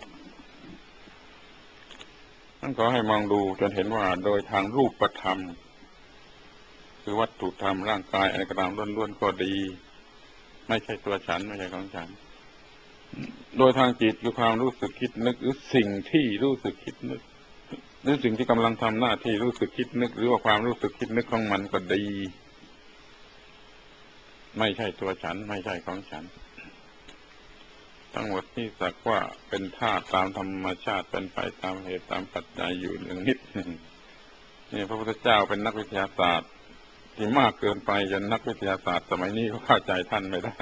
นั่นขอให้มองดูจนเห็นว่าโดยทางรูปธรรมคือวัตถุธรรมร่างกายอะไรก็ตามล้วนๆก็ดีไม่ใช่ตัวฉันไม่ใช่ของฉันโดยทางจิตคือความรู้สึกคิดนึกหรือสิ่งที่รู้สึกคิดนึกหรือสิ่งที่กำลังทำหน้าที่รู้สึกคิดนึกหรือว่าความรู้สึกคิดนึกของมันก็ดีไม่ใช่ตัวฉันไม่ใช่ของฉันทั้งหมดนี้สักว่าเป็นธาตุตามธรรมชาติเป็นไปตามเหตุตามปัจจัยอยู่หนึ่งนิดนี่พระพุทธเจ้าเป็นนักวิทยาศาสตร์ที่มากเกินไปจนนักวิทยาศาสตร์สมัยนี้ก็เข้าใจท่านไม่ได้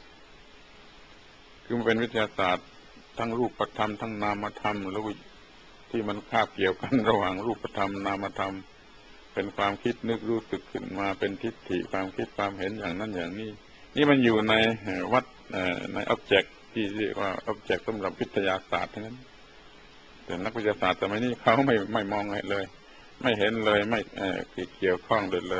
คือมันเป็นวิทยาศาสตร์ทั้งรูปธรรมทั้งนามธรรมแล้วที่มันคาบเกี่ยวกันระหว่างรูปธรรมนามธรรมเป็นความคิดนึกรู้สึกขึ้นมาเป็นทิฏฐิความคิดความเห็นอย่างนั้นอย่างนี้นี่มันอยู่ในวัดในอ็อบเจกต์ที่เรียกว่าอ็อบเจกต์สำหรับวิทยาศาสตร์ทั้งนั้นแต่นักวิทยาศาสตร์สมัยนี้เขาไม่มองเลยไม่เห็นเลยไม่เกี่ยวข้องเลย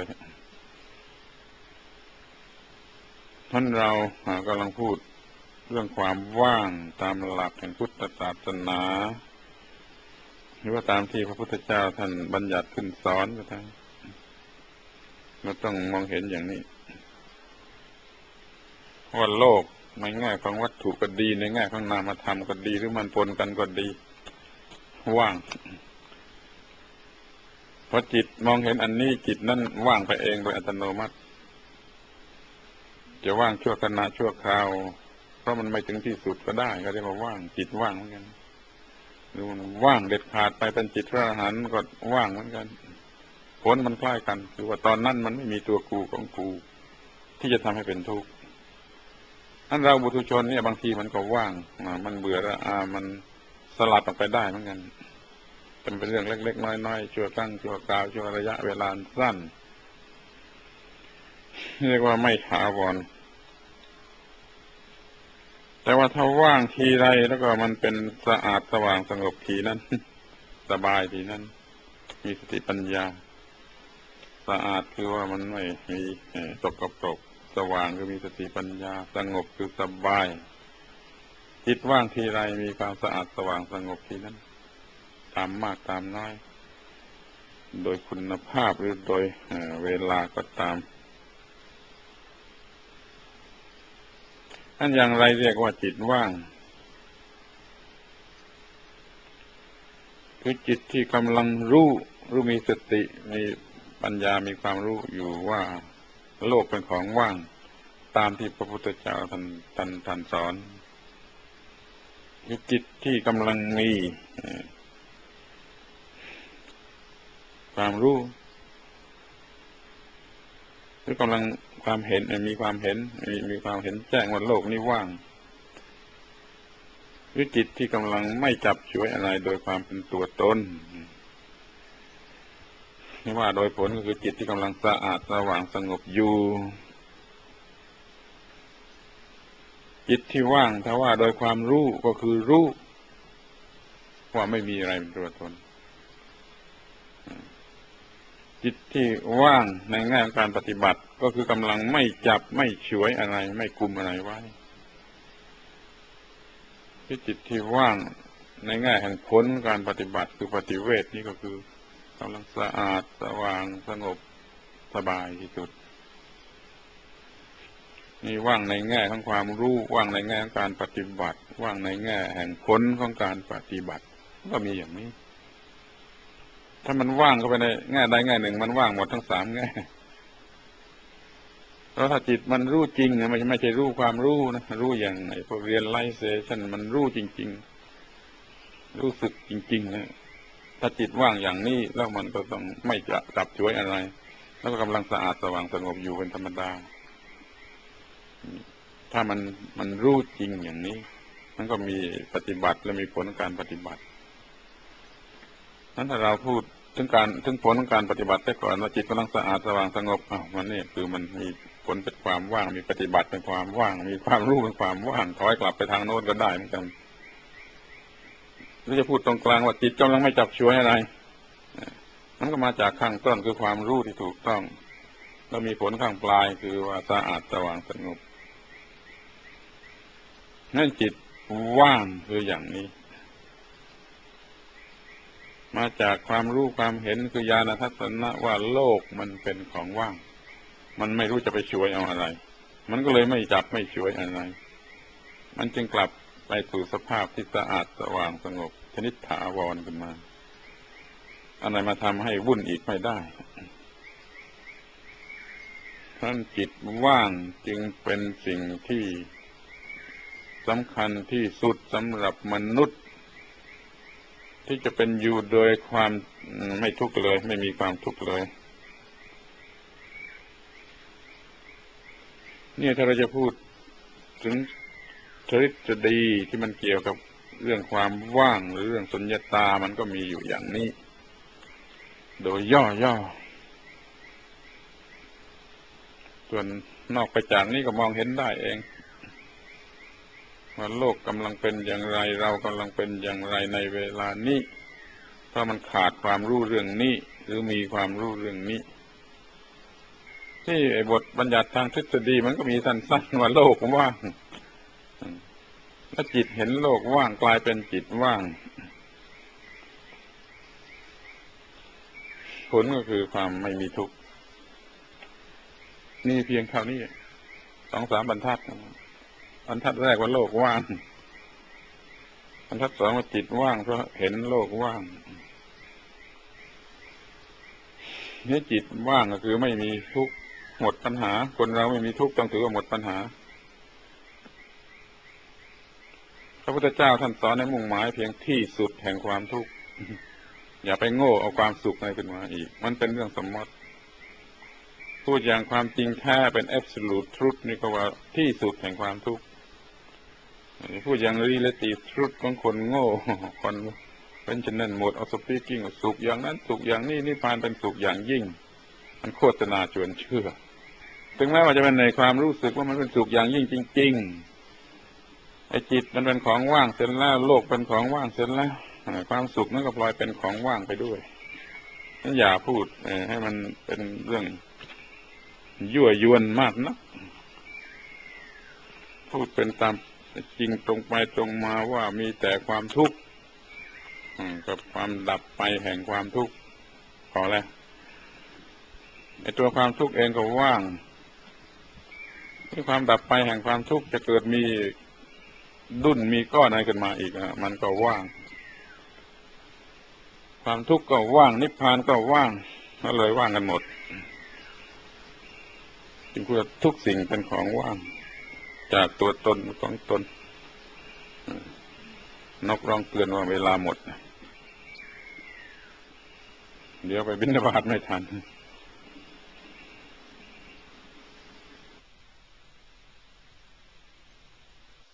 ท่านเรากำลังพูดเรื่องความว่างตามหลักแห่งพุทธศาสนาหรือว่าตามที่พระพุทธเจ้าท่านบัญญัติขึ้นสอนก็ได้เราต้องมองเห็นอย่างนี้ว่าโลกในแง่ของวัตถุก็ดีในแง่ของนามธรรมก็ดีหรือมันปนกันก็ดีว่างพอจิตมองเห็นอันนี้จิตนั้นว่างไปเองโดยอัตโนมัติจะว่างชั่วขณะชั่วคราวเพราะมันไม่ถึงที่สุดก็ได้ก็เรียกว่าว่างจิตว่างเหมือนกันหรือมันว่างเด็ดขาดไปเป็นจิตพระอรหันต์ก็ว่างเหมือนกันผลมันคล้ายกันคือว่าตอนนั้นมันไม่มีตัวกูของกูที่จะทำให้เป็นทุกข์ท่านเราบุตุชนเนี่ยบางทีมันก็ว่างมันเบื่อแล้วมันสลัดออกไปได้เหมือนกันเป็นเรื่องเล็กๆน้อยๆชั่วครั้งชั่วคราวชั่วระยะเวลาสั้นเรียกว่าไม่ถาวรแต่ว่าถ้าว่างทีไรแล้วก็มันเป็นสะอาดสว่างสงบทีนั้นสบายทีนั้นมีสติปัญญาสะอาดคือว่ามันไม่มีตกปรกสว่างคือมีสติปัญญาสงบคือสบายจิตว่างทีไรมีความสะอาดสว่างสงบทีนั้นตามมากตามน้อยโดยคุณภาพหรือโดยเวลาก็ตามอันอย่างไรเรียกว่าจิตว่างคือจิตที่กำลังรู้มีสติมีปัญญามีความรู้อยู่ว่าโลกเป็นของว่างตามที่พระพุทธเจ้าท่านสอนคือจิตที่กำลังมีความรู้หรือกำลังความเห็นมีความเห็นมีความเห็นแจ้งว่าโลกนี้ว่างหรือจิตที่กำลังไม่จับฉวยอะไรโดยความเป็นตัวตนนี่ว่าโดยผลก็คือจิตที่กำลังสะอาดสว่างสงบอยู่จิตที่ว่างถ้าว่าโดยความรู้ก็คือรู้ว่าไม่มีอะไรเป็นตัวตนจิตที่ว่างในแง่การปฏิบัติก็คือกำลังไม่จับไม่ฉวยอะไรไม่กุมอะไรไว้ที่จิตที่ว่างในแง่แห่งผลการปฏิบัติคือปฏิเวทนี่ก็คือกำลังสะอาดสว่างสงบสบายที่สุดนี่ว่างในแง่ของความรู้ว่างในแง่ของการปฏิบัติว่างในแง่แห่งผลของการปฏิบัติก็มีอย่างนี้ถ้ามันว่างเข้าไปในแง่ใดแง่หนึ่งมันว่างหมดทั้งสามแง่แล้วถ้าจิตมันรู้จริงนะไม่ใช่รู้ความรู้นะรู้อย่างไอ้พวกเรียนไลเซชันมันรู้จริงๆรู้สึกจริงๆนะถ้าจิตว่างอย่างนี้แล้วมันก็ต้องไม่จะจับฉวยอะไรแล้วก็กำลังสะอาดสว่างสงบอยู่เป็นธรรมดาถ้ามันรู้จริงอย่างนี้มันก็มีปฏิบัติและมีผลของการปฏิบัตินั้นถ้าเราพูดถึงผลของการปฏิบัติแต่ก่อนว่าจิตกำลังสะอาดสว่างสงบมันนี่คือมันมีผลเป็นความว่างมีปฏิบัติเป็นความว่างมีความรู้เป็นความว่างถอยกลับไปทางโน้นก็ได้เหมือนกันหรือจะพูดตรงกลางว่าจิตกำลังไม่จับฉวยอะไรมันก็มาจากข้างต้นคือความรู้ที่ถูกต้องแล้วมีผลข้างปลายคือว่าสะอาดสว่างสงบนั่นจิตว่างคืออย่างนี้มาจากความรู้ความเห็นคือญาณทัศนะว่าโลกมันเป็นของว่างมันไม่รู้จะไปช่วยเอาอะไรมันก็เลยไม่จับไม่ช่วยอะไรมันจึงกลับไปสู่สภาพที่สะอาดสว่างสงบชนิดถาวรขึ้นมาอะไรมาทำให้วุ่นอีกไม่ได้ท่านจิตว่างจึงเป็นสิ่งที่สำคัญที่สุดสำหรับมนุษย์ที่จะเป็นอยู่โดยความไม่ทุกข์เลยไม่มีความทุกข์เลยเนี่ยถ้าเราจะพูดถึงทฤษฎีที่มันเกี่ยวกับเรื่องความว่างหรือเรื่องสุญญตามันก็มีอยู่อย่างนี้โดยย่อๆส่วนนอกไปจากนี้ก็มองเห็นได้เองว่าโลกกำลังเป็นอย่างไรเรากำลังเป็นอย่างไรในเวลานี้ถ้ามันขาดความรู้เรื่องนี้หรือมีความรู้เรื่องนี้ที่บทบัญญัติทางทฤษฎีมันก็มีสั้นๆว่าโลกว่างถ้าจิตเห็นโลกว่างกลายเป็นจิตว่างผลก็คือความไม่มีทุกข์นี่เพียงเท่านี้2-3 บรรทัดบรรทัดแรกว่าโลกว่างบรรทัดสองว่าจิตว่างเพราะเห็นโลกว่างนี่จิตว่างก็คือไม่มีทุกข์หมดปัญหาคนเราไม่มีทุกข์ต้องถือว่าหมดปัญหาพระพุทธเจ้าท่านสอนให้มุ่งหมายเพียงที่สุดแห่งความทุกข์อย่าไปโง่เอาความสุขอะไรขึ้นมาอีกมันเป็นเรื่องสมมติพูดอย่างความจริงแท้เป็น absolute truth นี่ก็ว่าที่สุดแห่งความทุกข์พูดอย่าง relative truth ของคนโง่คนเป็นฉะนั้นหมด of speaking สุขอย่างนั้นสุขอย่างนี้นิพพานเป็นสุขอย่างยิ่งมันโฆษณาชวนเชื่อถึงแม้ว่าจะเป็นในความรู้สึกว่ามันเป็นสุขอย่างยิ่งจริงๆไอ้จิตมันเป็นของว่างเสร็จแล้วโลกเป็นของว่างเสร็จแล้วความสุขนั้นก็ปล่อยเป็นของว่างไปด้วยนั่นอย่าพูดให้มันเป็นเรื่องยั่วยวนมากนะพูดเป็นตามจริงตรงไปตรงมาว่ามีแต่ความทุกข์กับความดับไปแห่งความทุกข์พอแล้วไอ้ตัวความทุกข์เองก็ว่างที่ความดับไปแห่งความทุกข์จะเกิดมีดุ้นมีก้อนอะไรขึ้นมาอีกมันก็ว่างความทุกข์ก็ว่างนิพพานก็ว่างก็เลยว่างกันหมดจึงพูดทุกสิ่งเป็นของว่างจากตัวตนของตนนกร้องเตือนว่าเวลาหมดเดี๋ยวไปบิณฑบาตไม่ทัน